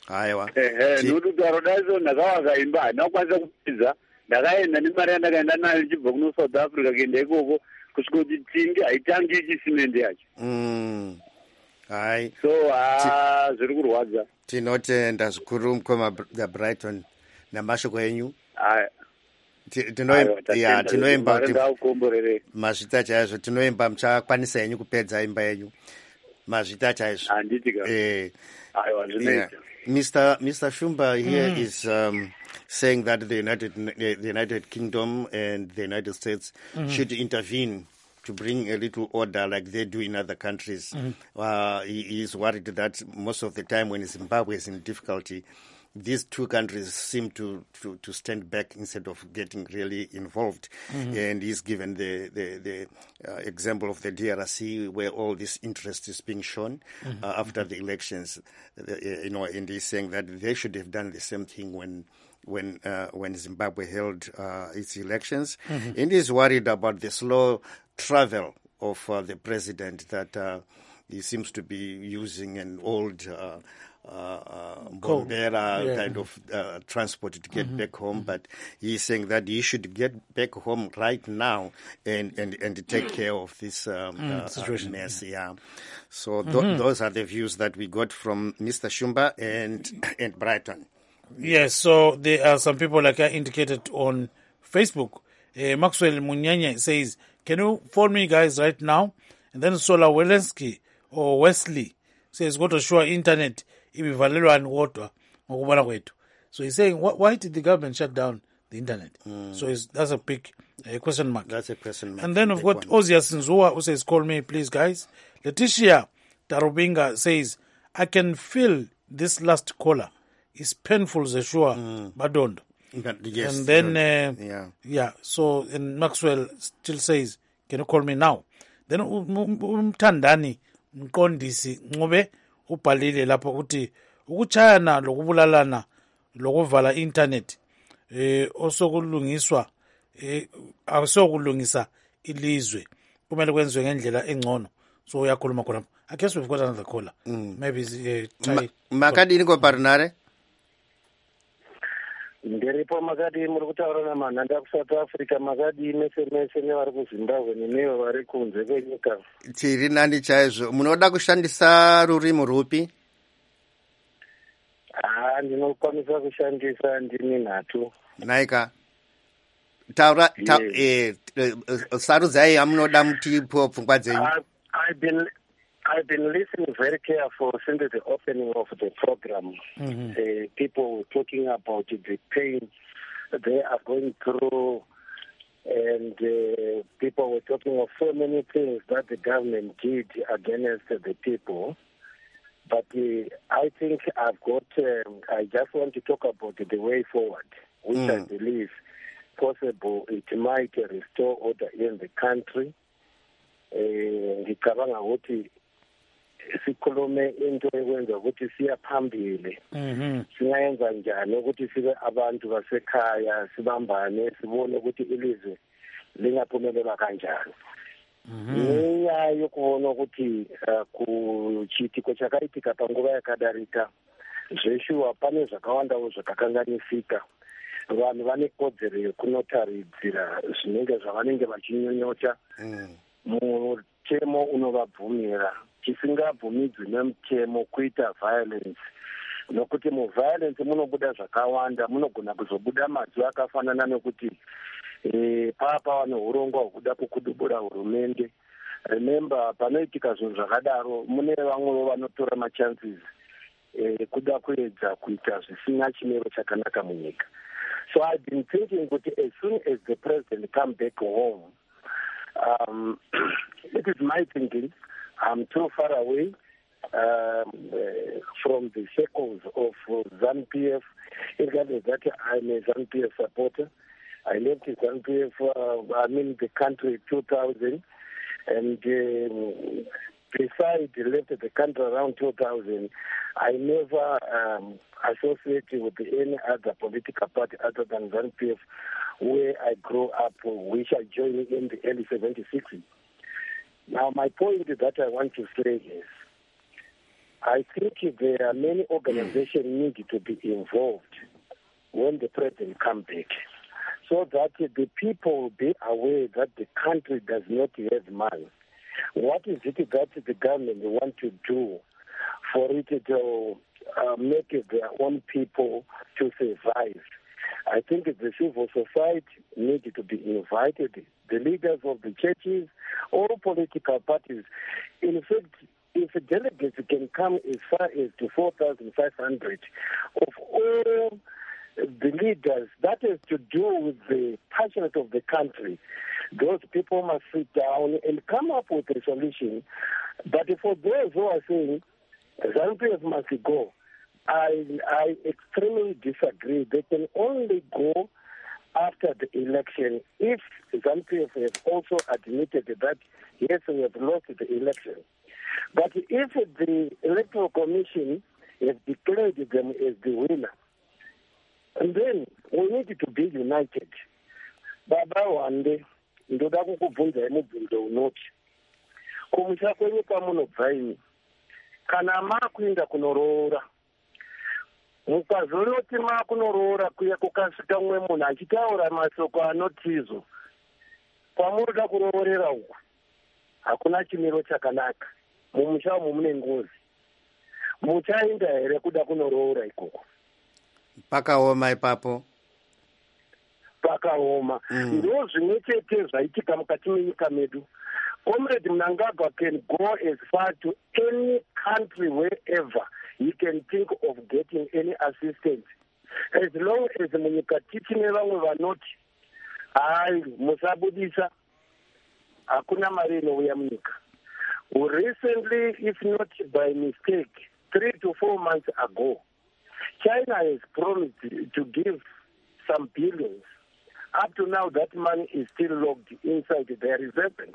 Aiwa. Ehe, nudu paradise ndakawaga imba ndakwanisa kupedza. Ndakaenda nemari yandakaenda nayo chibva kuno South Africa kuenda ikoko kusvika kuti tingi haitangi ichisimende yacho. Mm. Hai. So ah zviri kurwadza. Tinotenda zvikuru mukoma Brighton namashoko enyu. Hai. Tinoemba tinoemba kuti mazvita chaizvo tinoemba muchakwanisa henyu kupedza imba yenyu. Mazvita chaizvo. Handitika. Eh. Aiwa zvinoita. Mister Mister Shumba here mm. is um, saying that the United the United Kingdom and the United States mm. should intervene to bring a little order like they do in other countries. Mm. Uh, he, he is worried that most of the time when Zimbabwe is in difficulty, these two countries seem to, to, to stand back instead of getting really involved. Mm-hmm. And he's given the, the, the uh, example of the D R C where all this interest is being shown mm-hmm. uh, after the elections. Uh, you know, and he's saying that they should have done the same thing when when uh, when Zimbabwe held uh, its elections. Mm-hmm. And he's worried about the slow travel of uh, the president, that uh, he seems to be using an old uh, Uh, uh, Bombera yeah. kind of uh, transport to get mm-hmm. back home, mm-hmm. but he's saying that he should get back home right now and, and, and take care of this um, mm, uh, situation. mess. Yeah. So th- mm-hmm. those are the views that we got from Mister Shumba and and Brighton. Yes, so there are some people, like I indicated on Facebook. Uh, Maxwell Munyanya says, can you phone me guys right now? And then Sola Welensky or Wesley says, go to Sure Internet. So he's saying, why did the government shut down the internet? Mm. So it's, that's a big uh, question mark. That's a question mark. And then we've got Ozias Nzua who says, call me please guys. Letitia Tarubinga says, I can feel this last caller. It's painful, Zeshua, mm. but don't. Yes, and then, uh, yeah. yeah, so and Maxwell still says, can you call me now? Then Umtandani Mkondisi Ngobe ubhalile lapho ukuthi ukuchayana lokubulalana lokuvala internet eh osokulungiswa eh asokulungisa ilizwe kumele kwenziwe ngendlela engcono. So uyakhuluma khona. I guess we've got another caller. Mm. Maybe uh, try Makadini ko Barnare. Ndiripo Makadi muri kutaura namanhanda kuSouth Africa. Makadi mese mese nevari kuZimbabwe nenevo vari kunze kwenyika. Tiri nani chaizvo. Munoda kushandisa rurimi rupi? Ah, ndinokwanisa kushandisa ndimi nhatu. Naika. Taura ta, yes. eh sarudzai amunoda mutipo pfungwa dzenyu. I've been I've been listening very careful since the opening of the program. Mm-hmm. Uh, people talking about the pain they are going through, and uh, people were talking of so many things that the government did against the people. But uh, I think I've got, um, I just want to talk about the way forward, which mm. I believe possible it might restore order in the country. Ngicabanga ukuthi sikhulume into ekwenza ukuthi siya phambili singayenza njani ukuthi sibe abantu basekhaya sibambane sibone ukuthi ilizwe lingaphumelela kanjani. Ngenyaya yokubona ukuthi kuchitiko chakaitika panguva yakadarika zveshuwa pane zvakawanda zvakakanganisika. Vanhu vane kodzero yekunotaridzira zvinenge zvavanenge vachinyonyota mutemo unovabvumira tisingabvumidzwi nemutemo kuita violence, nokuti muviolence munobuda zvakawanda. Munogona kuzobuda madzi akafanana nekuti e, papa vane urongwa hwekuda kukudubura hurumende. Remember, panoitika zvinhu zvakadaro mune vamwewo vanotora machances e, kuda kuedza kuita zvisina chimiro chakanaka munyika. So I've been thinking that as soon as the president come back home, um, it is my thinking, I'm too far away um, uh, from the circles of uh, ZANU P F. Regardless that I'm a ZANU P F supporter. I left the ZANU P F, uh, I mean the country in two thousand, and um, besides left the country around two thousand, I never um, associated with any other political party other than ZANU P F, where I grew up, which I joined in the early seventy-six. Now, my point that I want to say is, I think there are many organizations need to be involved when the president comes back, so that the people will be aware that the country does not have money. What is it that the government want to do for it to uh, make their own people to survive? I think the civil society needs to be invited, the leaders of the churches, all political parties. In fact, if delegates can come as far as to four thousand five hundred of all the leaders, that has to do with the passion of the country. Those people must sit down and come up with a solution. But for those who are saying ZANU-P F must go, I, I extremely disagree. They can only go after the election if ZANU-P F has also admitted that, yes, we have lost the election. But if the Electoral Commission has declared them as the winner, and then we need to be united. Baba wande ndoda kukubvunza mubvunzo unoti kumusha kwenyika munobva imi kana makuenda kunoroora mukazonoti makunoroora kuya kukasvika mumwe munhu achitaura masoko anotizo kwamunoda kuroorera uku hakuna chimiro chakanaka. Mumusha umu mune ngozi. Muchaenda here kuda kunoroora ikoko? Pakaoma ipapo. Pakaoma. Mm. Ndo zvimwe chete zvaitika mukati menyika medu. Comrade Mnangagwa can go as far to any country wherever he can think of getting any assistance. As long as munyika tichine vamwe vanoti hai musabudisa hakuna mari inouya munyika. Recently, if not by mistake, three to four months ago, China has promised to give some billions. Up to now, that money is still locked inside their reserve banks.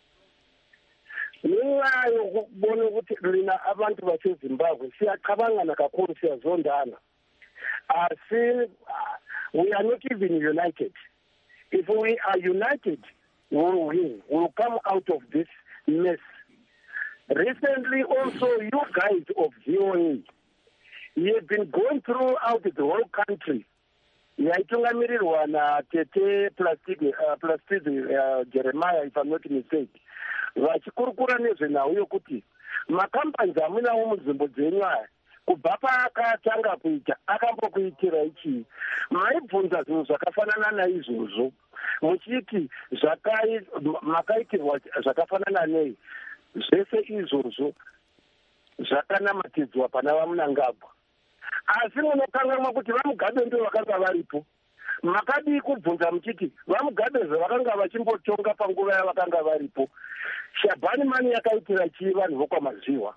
Ngenxa yokubona ukuthi lina abantu baseZimbabwe siyaqabangana kakhulu siyazondana. Asi we are not even united. If we are united, we will win. We will come out of this mess. Recently, also, you guys of V O A, you have been going throughout the whole country. Yaitungamirirwa na Tete Plastic, uh, Plastic uh, Jeremiah, if I'm not mistaken. Vachikurukura nezvenhau yokuti makampani amunawo munzvimbo dzenyu aya kubva paakatanga kuita akambokuitira ichii. Maibvunza zvinhu zvakafanana naizvozvo muchiti makaitirwa zvakafanana nei. Zvese izvozvo zvakanamatidzwa pana vaMnangagwa. Asi munokanganwa kuti vaMugabe ndio vakanga varipo. Makadii kubvunza muchiti vaMugabe zvavakanga vachimbotonga panguva yavakanga varipo. Shabani Mani yakaitira chii vanhu vokwamaziwa?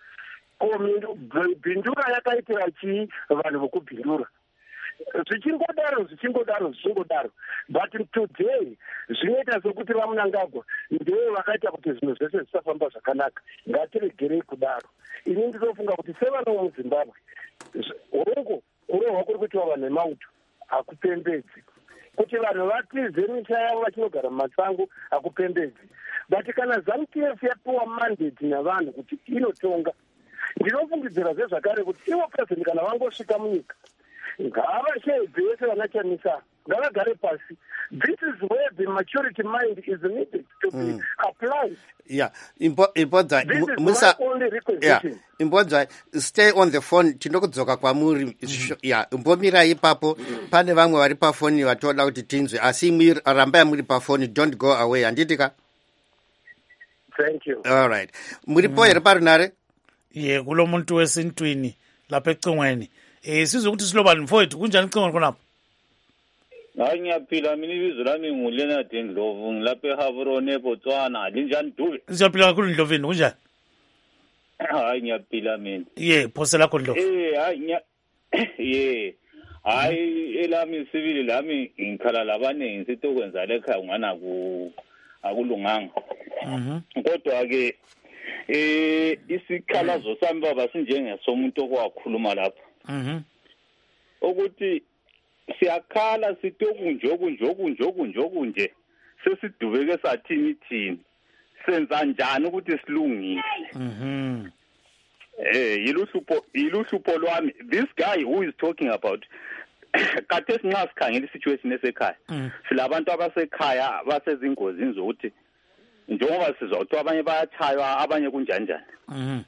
Bhindura yakaitira chii vanhu vokubhindura? Zvichingodaro zvichingodaro zvichingodaro but today zvinoita sokuti vaMnangagwa ndivo vakaita kuti zvinhu zvese zvisafamba zvakanaka. Ngatiregerei kudaro. Ini ndinofunga kuti sevana vemuZimbabwe hongu kurohwa kuri kuitwa vanhu vemauto hakupembedzi. Kuti vanhu vatize misha yavo vachinogara mumatsango hakupembedzi. But kana ZANU-P F yapiwa mandate navanhu kuti inotonga, ndinofungidzira zvezvakare kuti ivo president kana vangosvika munyika ngavashedze vese vanachamisa ngavagare pasi. This is where the maturity mind is needed to be mm. applied. Yeah, Imbodza, Musa, yeah, Imbodza, stay on the phone. Tinokudzoka kwamuri, yeah, Mbomira ipapo, pane vamwe vari pafoni vatoda kuti tinzwe, asi mwiri ramba muri pafoni, don't go away. Anditika? Thank you. All right. Muripo here parunare? Ye, kulo muntu wesintwini lapha ecingweni. Eh sizwe ukuthi silobani mfowethu kunjani icingweni khonapho? Hayi ngiyaphila mina ibizo lami nguLeonard Ndlovu ngilapha eHavrone eBotswana. Linjani Dube? Siyaphila kakhulu Ndlovini kunjani? Hayi ngiyaphila mina. Ye, phose lakho Ndlovu. Eh hayi nya ye. Hayi elami sibili lami ngikhala labaningi sithi ukwenza lekhaya ungana ku akulunganga. Mhm. Kodwa ke eh isikhalazo sami baba sinjengesomuntu okwakhuluma lapha. Mhm. Ukuthi siyakhala sithi okunje okunje okunje okunje okunje sesidubeke sathini thini senza njani ukuthi silungile. Mhm. Eh yiluhlupho yiluhlupho lwami. This guy who is talking about kade sinxa sikhangela isituation esekhaya. Silabantu abasekhaya basezingozini zokuthi njengoba sizwa ukuthi abanye bayachaywa abanye kunjani njani. Mhm.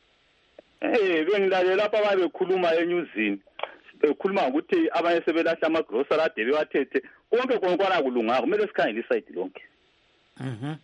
Eh bengilalela lapha ababekhuluma eNewsini. Bekhuluma ukuthi abanye sebelahla ama grocery ade bewathethe. Konke konkwana kulunganga kumele sikhangele iside lonke. Mhm.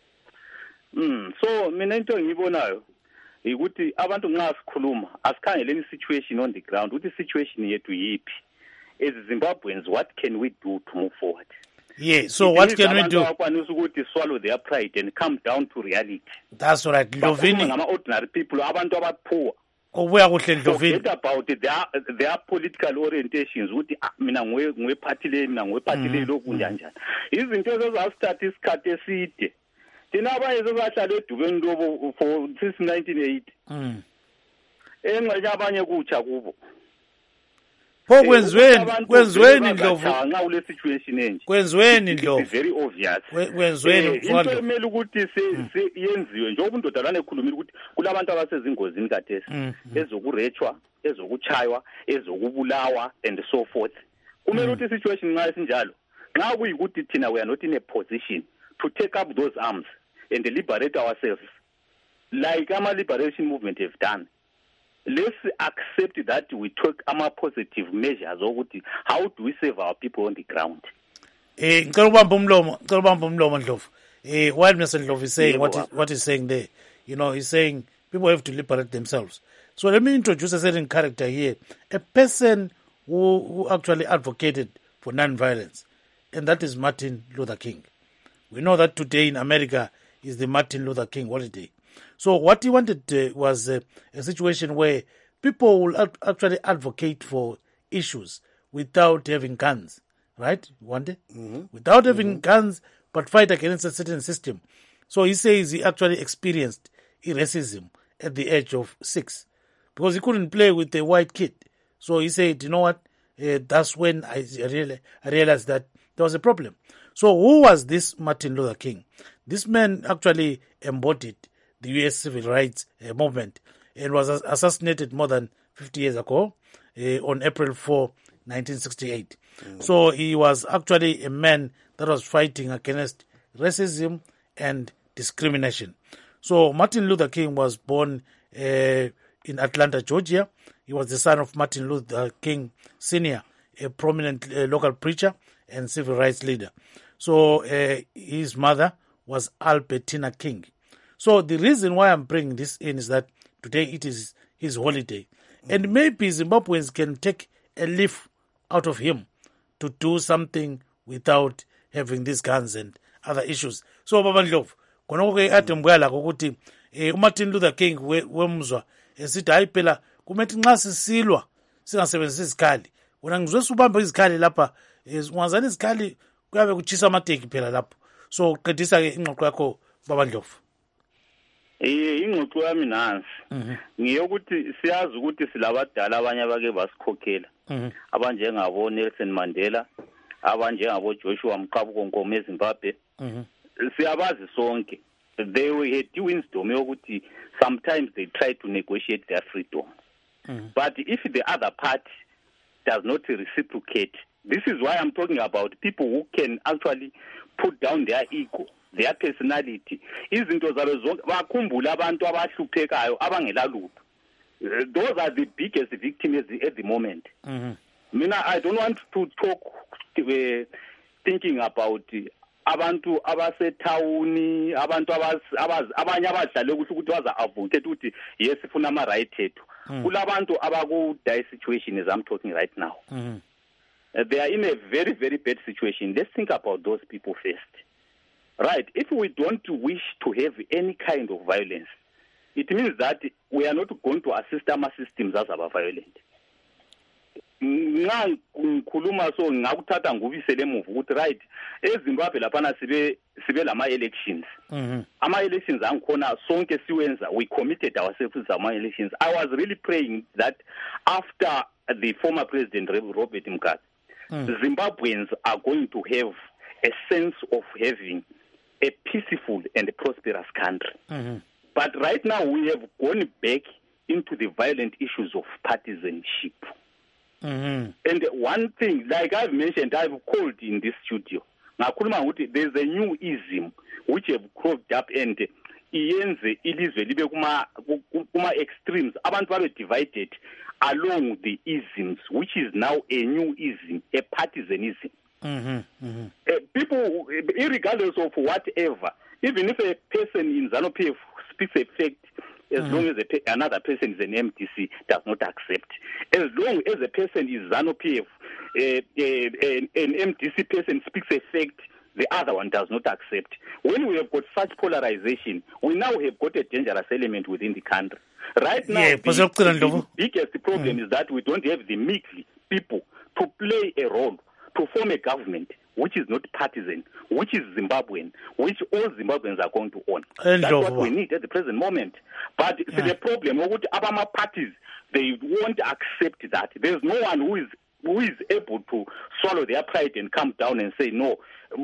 Mm so mina into engibonayo ukuthi abantu nxa sikhuluma asikhangeleni situation on the ground ukuthi situation yethu yipi. As Zimbabweans, what can we do to move forward? Yeah, so what can we do? To swallow their pride and come down to reality. That's right. Lovini. Ngama ordinary people, abantu abapoor. Obuya kuhle Lovini. Forget about their their political orientations ukuthi mina ngwe ngwe party le mina ngwe party le lokhu njani. Izinto ezazastart isikhathi eside. Thina abanye sebahlala edubeni lobo for since nineteen eighty. Mm. Engxenye abanye kutsha kubo. Pho kwenziweni kwenziweni Ndlovu nxa ule situation enje kwenziweni Ndlovu very obvious kwenziweni into emeli ukuthi yenziwe njengoba undodalwane ekhulumile ukuthi kulabantu abasezingozini kathesi ezokurechwa ezokuchaywa ezokubulawa and so forth kumele ukuthi situation nxa esinjalo nxa kuyikuthi thina we are not in a position to take up those arms and liberate ourselves like ama liberation movement have done. Let's accept that we took our positive measures ukuthi how do we save our people on the ground. Eh ngicela ubamba umlomo ngicela ubamba umlomo Ndlovu. Eh while Mister Ndlovu is saying yeah, what is, what he's saying there, you know, he's saying people have to liberate themselves. So let me introduce a certain character here, a person who, who actually advocated for non-violence, and that is Martin Luther King. We know that today in America is the Martin Luther King holiday. So what he wanted uh, was uh, a situation where people will ad- actually advocate for issues without having guns, right? You want it? Mm-hmm. Without having mm-hmm. guns, but fight against a certain system. So he says he actually experienced racism at the age of six because he couldn't play with a white kid. So he said, you know what? Uh, that's when I, really, I realized that there was a problem. So who was this Martin Luther King? This man actually embodied the U S civil rights uh, movement and was assassinated more than fifty years ago uh, on April fourth, nineteen sixty-eight. Mm. So he was actually a man that was fighting against racism and discrimination. So Martin Luther King was born uh, in Atlanta, Georgia. He was the son of Martin Luther King Senior, a prominent uh, local preacher and civil rights leader. So uh, his mother was Albertina King. So the reason why I'm bringing this in is that today it is his holiday. Mm-hmm. And maybe Zimbabweans can take a leaf out of him to do something without having these guns and other issues. So Baba Ndlovu, khona ke ade mbuyala ukuthi eh uMartin Luther King wemzwa esithi hayi phela kumethi nxa sisilwa singasebenzisi izikhali. Wena ngizwe subamba izikhali lapha ungazana izikhali kuyabe kuchisa amateki phela lapho. So uqedisa ke ingxoxo yakho Baba Ndlovu. Eh ingxoxo yami nansi ngiyokuthi siyazi ukuthi silabadala abanye abake basikhokhela abanjengabo Nelson Mandela abanjengabo Joshua Mqhabuko Nkomo eZimbabwe siyabazi sonke they had wisdom yokuthi sometimes they try to negotiate their freedom but if the other party does not reciprocate, this is why I'm talking about people who can actually put down their ego, their personality. Izinto zalo zonke bakhumbula abantu abahluphekayo abangelalutho. Those are the biggest victims at the moment. Mm-hmm. Mina, I don't want to talk uh, thinking about abantu abasetawuni, abantu abanye abadlale ukuthi ukuthi waza advocate ukuthi yes sifuna ama right ethu. Kulabantu abaku die situation as I'm talking right now. Mm-hmm. Uh, they are in a very, very bad situation. Let's think about those people first. Right. If we don't wish to have any kind of violence, it means that we are not going to assist our systems as are violent. Nxa ngikhuluma so ngakuthatha ngubisele emuva ukuthi right eZimbabwe lapha sibe sibe lama elections. Mhm. Ama elections angikhona sonke siwenza, we committed ourselves to ama elections. I was really praying that after the former president Robert Mugabe, mm. Zimbabweans are going to have a sense of having a peaceful and prosperous country. Mm-hmm. But right now we have gone back into the violent issues of partisanship. Mm-hmm. And one thing, like I've mentioned, I've called in this studio, there's a new ism which have cropped up and iyenze ilizwe libe kuma kuma extremes, abantu babe divided along the isms, which is now a new ism, a partisanism. Mm-hmm. Mm-hmm. Uh, people, regardless of whatever, even if a person in ZANU-P F speaks a fact, as mm-hmm. long as a pe- another person is an M D C, does not accept. As long as a person is ZANU-P F, uh, uh, an, an M D C person speaks a fact, the other one does not accept. When we have got such polarization, we now have got a dangerous element within the country. Right now, yeah, the, the biggest problem mm. is that we don't have the meekly people to play a role, to form a government which is not partisan, which is Zimbabwean, which all Zimbabweans are going to own. And That's over. what we need at the present moment. But yeah. the problem, what other parties, they won't accept that. There's no one who is who is able to swallow their pride and come down and say, no,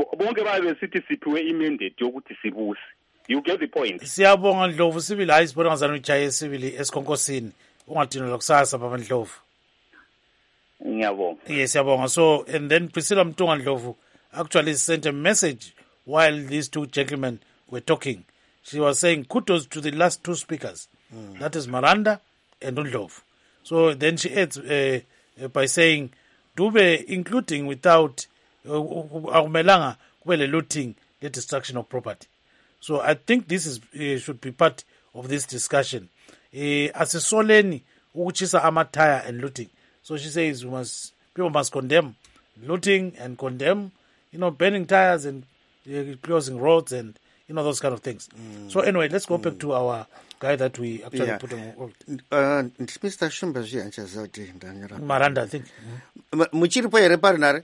you get the point. Siyabonga Ndlovu, sibili hayi sibona ngazana ujaye sibili esikhonkosini ungadinelwa kusasa baba Ndlovu. Ngiyabonga. Yes, siyabonga. So, and then Priscilla Mtunga Ndlovu actually sent a message while these two gentlemen were talking. She was saying kudos to the last two speakers. Mm. That is Maranda and Ndlovu. So then she adds uh, uh, by saying, Dube, including without akumelanga kube le looting, the destruction of property. So I think this is uh, should be part of this discussion. Uh, Asisoleni ukuchisa amataya and looting. So she says we must people must condemn looting and condemn, you know, burning tires and uh, closing roads and you know those kind of things. Mm. So anyway, let's go mm. back to our guy that we actually yeah. put on hold. Uh, Mister Shumbazi anchazoti ndanyara. Maranda, I think. Muchiripo ere parinare?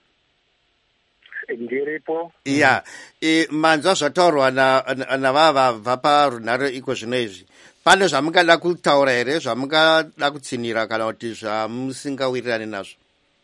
Ndiripo. Yeah. E manzo zvatorwa na na vava vapa runare iko zvinezvi. Pane zvamungada kutaura here zvamungada kutsinira kana kuti zvamusingawirirani nazvo?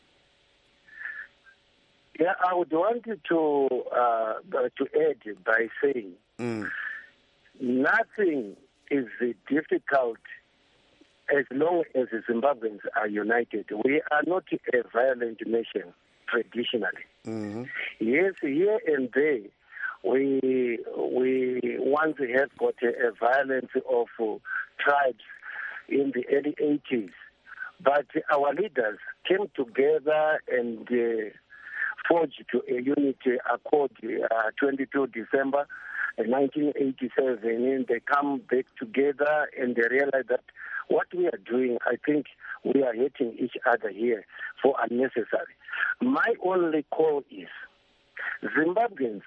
Yeah, I would want to uh, to add by saying mm. nothing is difficult as long as the Zimbabweans are united. We are not a violent nation traditionally. Mm-hmm. Yes, here and there, we we once have got a, a violence of uh, tribes in the early eighties, but our leaders came together and uh, forged to a unity accord uh, twenty-second December nineteen eighty-seven, and they come back together and they realize that what we are doing, I think we are hating each other here for unnecessary. My only call is Zimbabweans,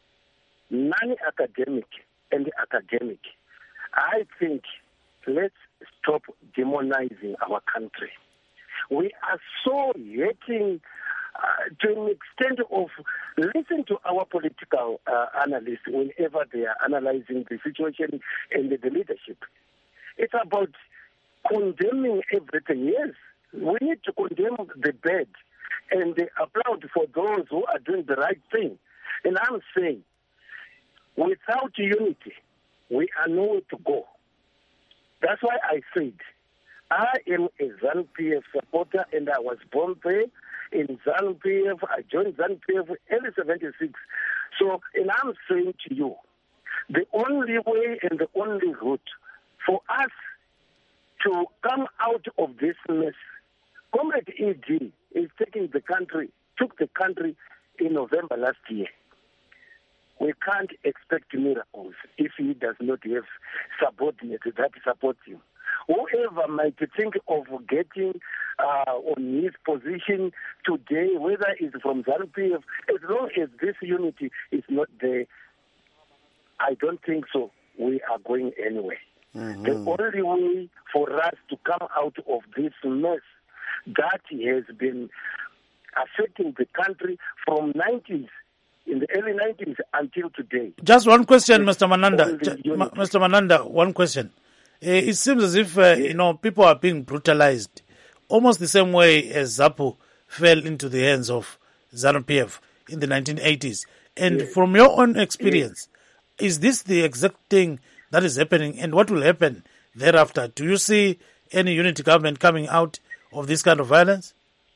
non-academic and academic, I think let's stop demonizing our country. We are so hating uh, to an extent of, listen to our political uh, analysts whenever they are analyzing the situation and the leadership. It's about condemning everything. Yes, we need to condemn the bad and applaud for those who are doing the right thing. And I'm saying, without unity, we are nowhere to go. That's why I said, I am a ZANU-P F supporter and I was born there in ZANU-P F. I joined ZANU-P F early seventy-six. So, and I'm saying to you, the only way and the only route for us to come out of this mess, Comrade E D is taking the country, took the country in November last year. We can't expect miracles if he does not have subordinates that support him. Whoever might think of getting uh, on his position today, whether it's from ZANU-P F, as long as this unity is not there, I don't think so. We are going anywhere. Mm-hmm. The only way for us to come out of this mess that has been affecting the country from nineties, in the early nineties until today. Just one question, Mister Mananda. J- Mister Mananda, one question. Uh, it seems as if, uh, yes. you know, people are being brutalized almost the same way as ZAPU fell into the hands of ZANU-P F in the nineteen eighties. And yes. from your own experience, yes. is this the exact thing that is happening? And what will happen thereafter. Do you see any unity government coming out of this kind of violence?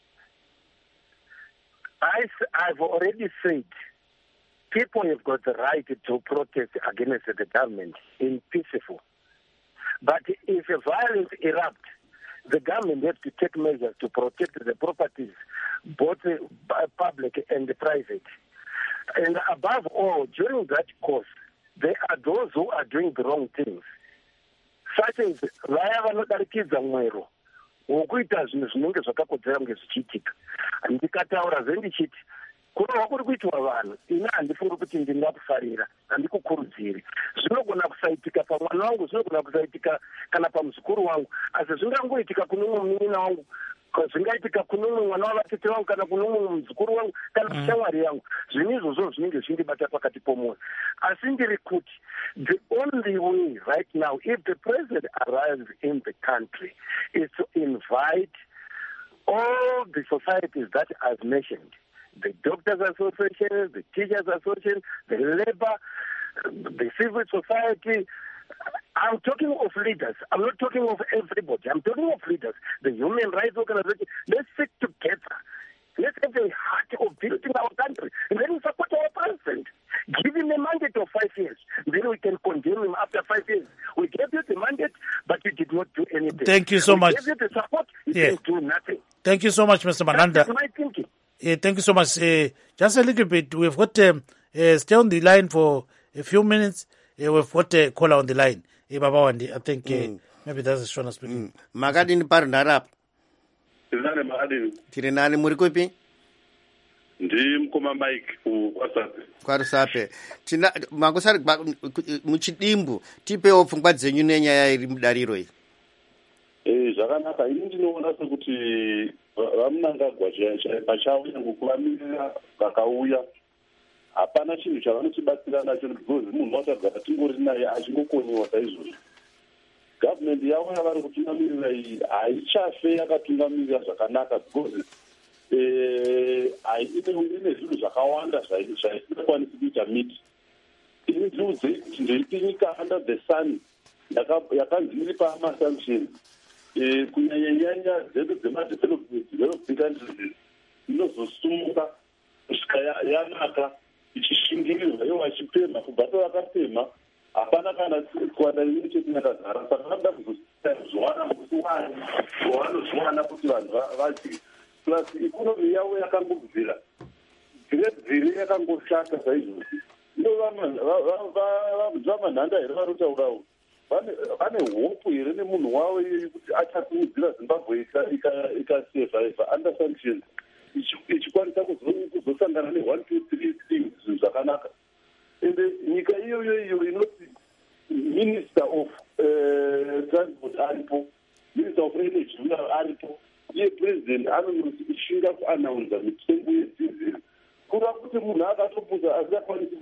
I, I've already said people have got the right to protest against the government in peaceful. But if a violence erupts, the government has to take measures to protect the properties, both public and private. And above all, during that course, there are those who are doing the wrong things, such as vaya vanodarikidza mwero wokuita zvinhu zvinenge zvakakodzera kunge zvichiitika. Ndikataura zendichiti kunova kuri kuitwa vanhu, ina handifungi kuti ndingakufarira, handikukurudziri. Zvinogona kusaitika pamwana wangu, zvinogona kusaitika kana pamuzukuru wangu, asi zvingangoitika kuno mumwe munin'ina wangu, zvingaitika kuno mumwe mwana wavatete wangu, kana kuno mumwe muzukuru wangu, kana kushamwari yangu. Zvinhu izvozvo zvinenge zvindibata pakati pomwoyo. Asi ndiri kuti the only way right now, if the president arrives in the country, is to invite all the societies that I've mentioned, the Doctors Association, the Teachers Association, the Labor, the Civil Society. I'm talking of leaders. I'm not talking of everybody. I'm talking of leaders. The Human Rights Organization. Let's sit together. Let's have a heart of building our country. And then we support our president. Give him a mandate of five years. Then we can condemn him after five years. We gave you the mandate, but you did not do anything. Thank you so we much. We gave you the support, you yeah. didn't do nothing. Thank you so much, Mister Mananda. That's my thinking. Yeah, thank you so much. Uh, just a little bit. We've got um, uh, stay on the line for a few minutes. Uh, we've got a caller on the line. Uh, Baba Wandi, I think uh, mm. maybe that's a Shona speaking. Magadi ni paru narap. Tirinani Magadi. Tirinani muri kupi? Ndi mkoma Mike kwasape. Kwasape. Tina mangosari muchidimbu tipewo pfungwa dzenyu nenyaya iri mudariro iyi. Eh zvakanaka ini ndinoona sekuti vamunangagwa pachauya ngokuvamiririra vakauya hapana chinhu chavanotibatsira nacho because munhu watagara tingori naye achingokoniwa saizvozvo. Gavhumendi yavo yavari kutungamirira iyi haichafe yakatungamirira zvakanaka because ine zvinhu zvakawanda zvaisingakwanisi kuita miti. Ini ndiudzei kuti ndoiti nyika under the sun yakanzi iri pamasanctions kunyanyanyanya dzedu dzemadeveloping countries inozosumuka kusvika yanaka ichishingirwa iwo vachipema kubva pavakapema hapana kana kuwanda imwe chete yakazara saka vanoda kuzozviwana kuti wani wanozviwana kuti vanhu vati plus ikonomi yavo yakangobvira dzire yakangoshata saizvozvi ndo vamanhanda here vari kutaurawo vane hope here nemunhu wavo kuti achasimudzira zimbabwe ikasevhaivha under sanctions ichikwanisa kuzosangana ne-one two three things zvinhu zvakanaka. Ende nyika iyoyo iyo inoti minister of transport aripo, minister of energy aripo, iye president anonoshinga kuanaunza mitengo yedhizeri kureva kuti munhu akatopusa asingakwanisi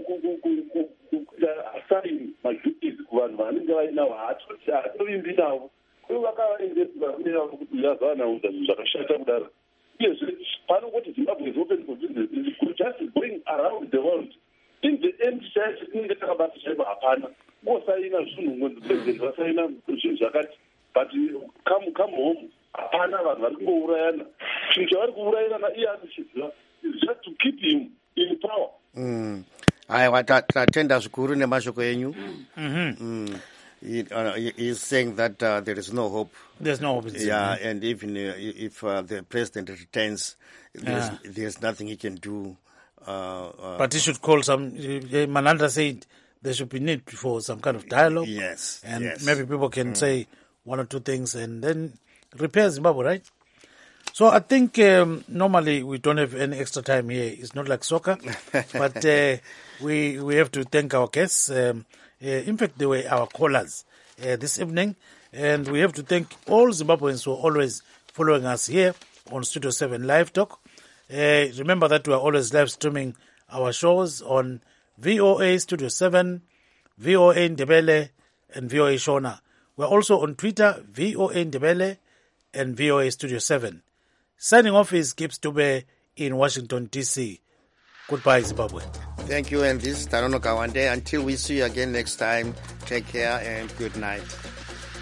kuita asaini maduties kuvanhu vanenge vainavo haatovimbi navo kuri vakavaendesivaaavo kuti yazoanaunza zvinhu zvakashata kudaro. Uyezve panongoti Zimbabwe is open for business. It could just bring around the world. In the end, chaicho tinenge takabasa chaipo hapana ngosaina zvinhu mwenzi president vasaina zvinhu zvakati but come come home hapana vanhu vari kungourayana. Chinhu chavari kuurayana iye anochiziva is just to keep him in power. Mm. Aiwa tatenda zvikuru nemashoko enyu. Mm-hmm. He, uh, he is saying that uh, there is no hope. There's no hope. Yeah, and even uh, if uh, the president returns, there's, yeah. there's nothing he can do. Uh, uh, but he should call some. Uh, Mananda said there should be need for some kind of dialogue. Yes, and yes. maybe people can mm. say one or two things and then repair Zimbabwe, right? So I think um, normally we don't have any extra time here. It's not like soccer, but uh, we we have to thank our guests. Um, Uh, in fact, they were our callers uh, this evening. And we have to thank all Zimbabweans who are always following us here on Studio seven Live Talk. Uh, remember that we are always live streaming our shows on V O A Studio seven, V O A Ndebele, and V O A Shona. We're also on Twitter, V O A Ndebele and V O A Studio seven. Signing off is Gibbs Dube in Washington, D C. Goodbye, Zimbabwe. Thank you, and this is Tarono Kawande. Until we see you again next time, take care and good night.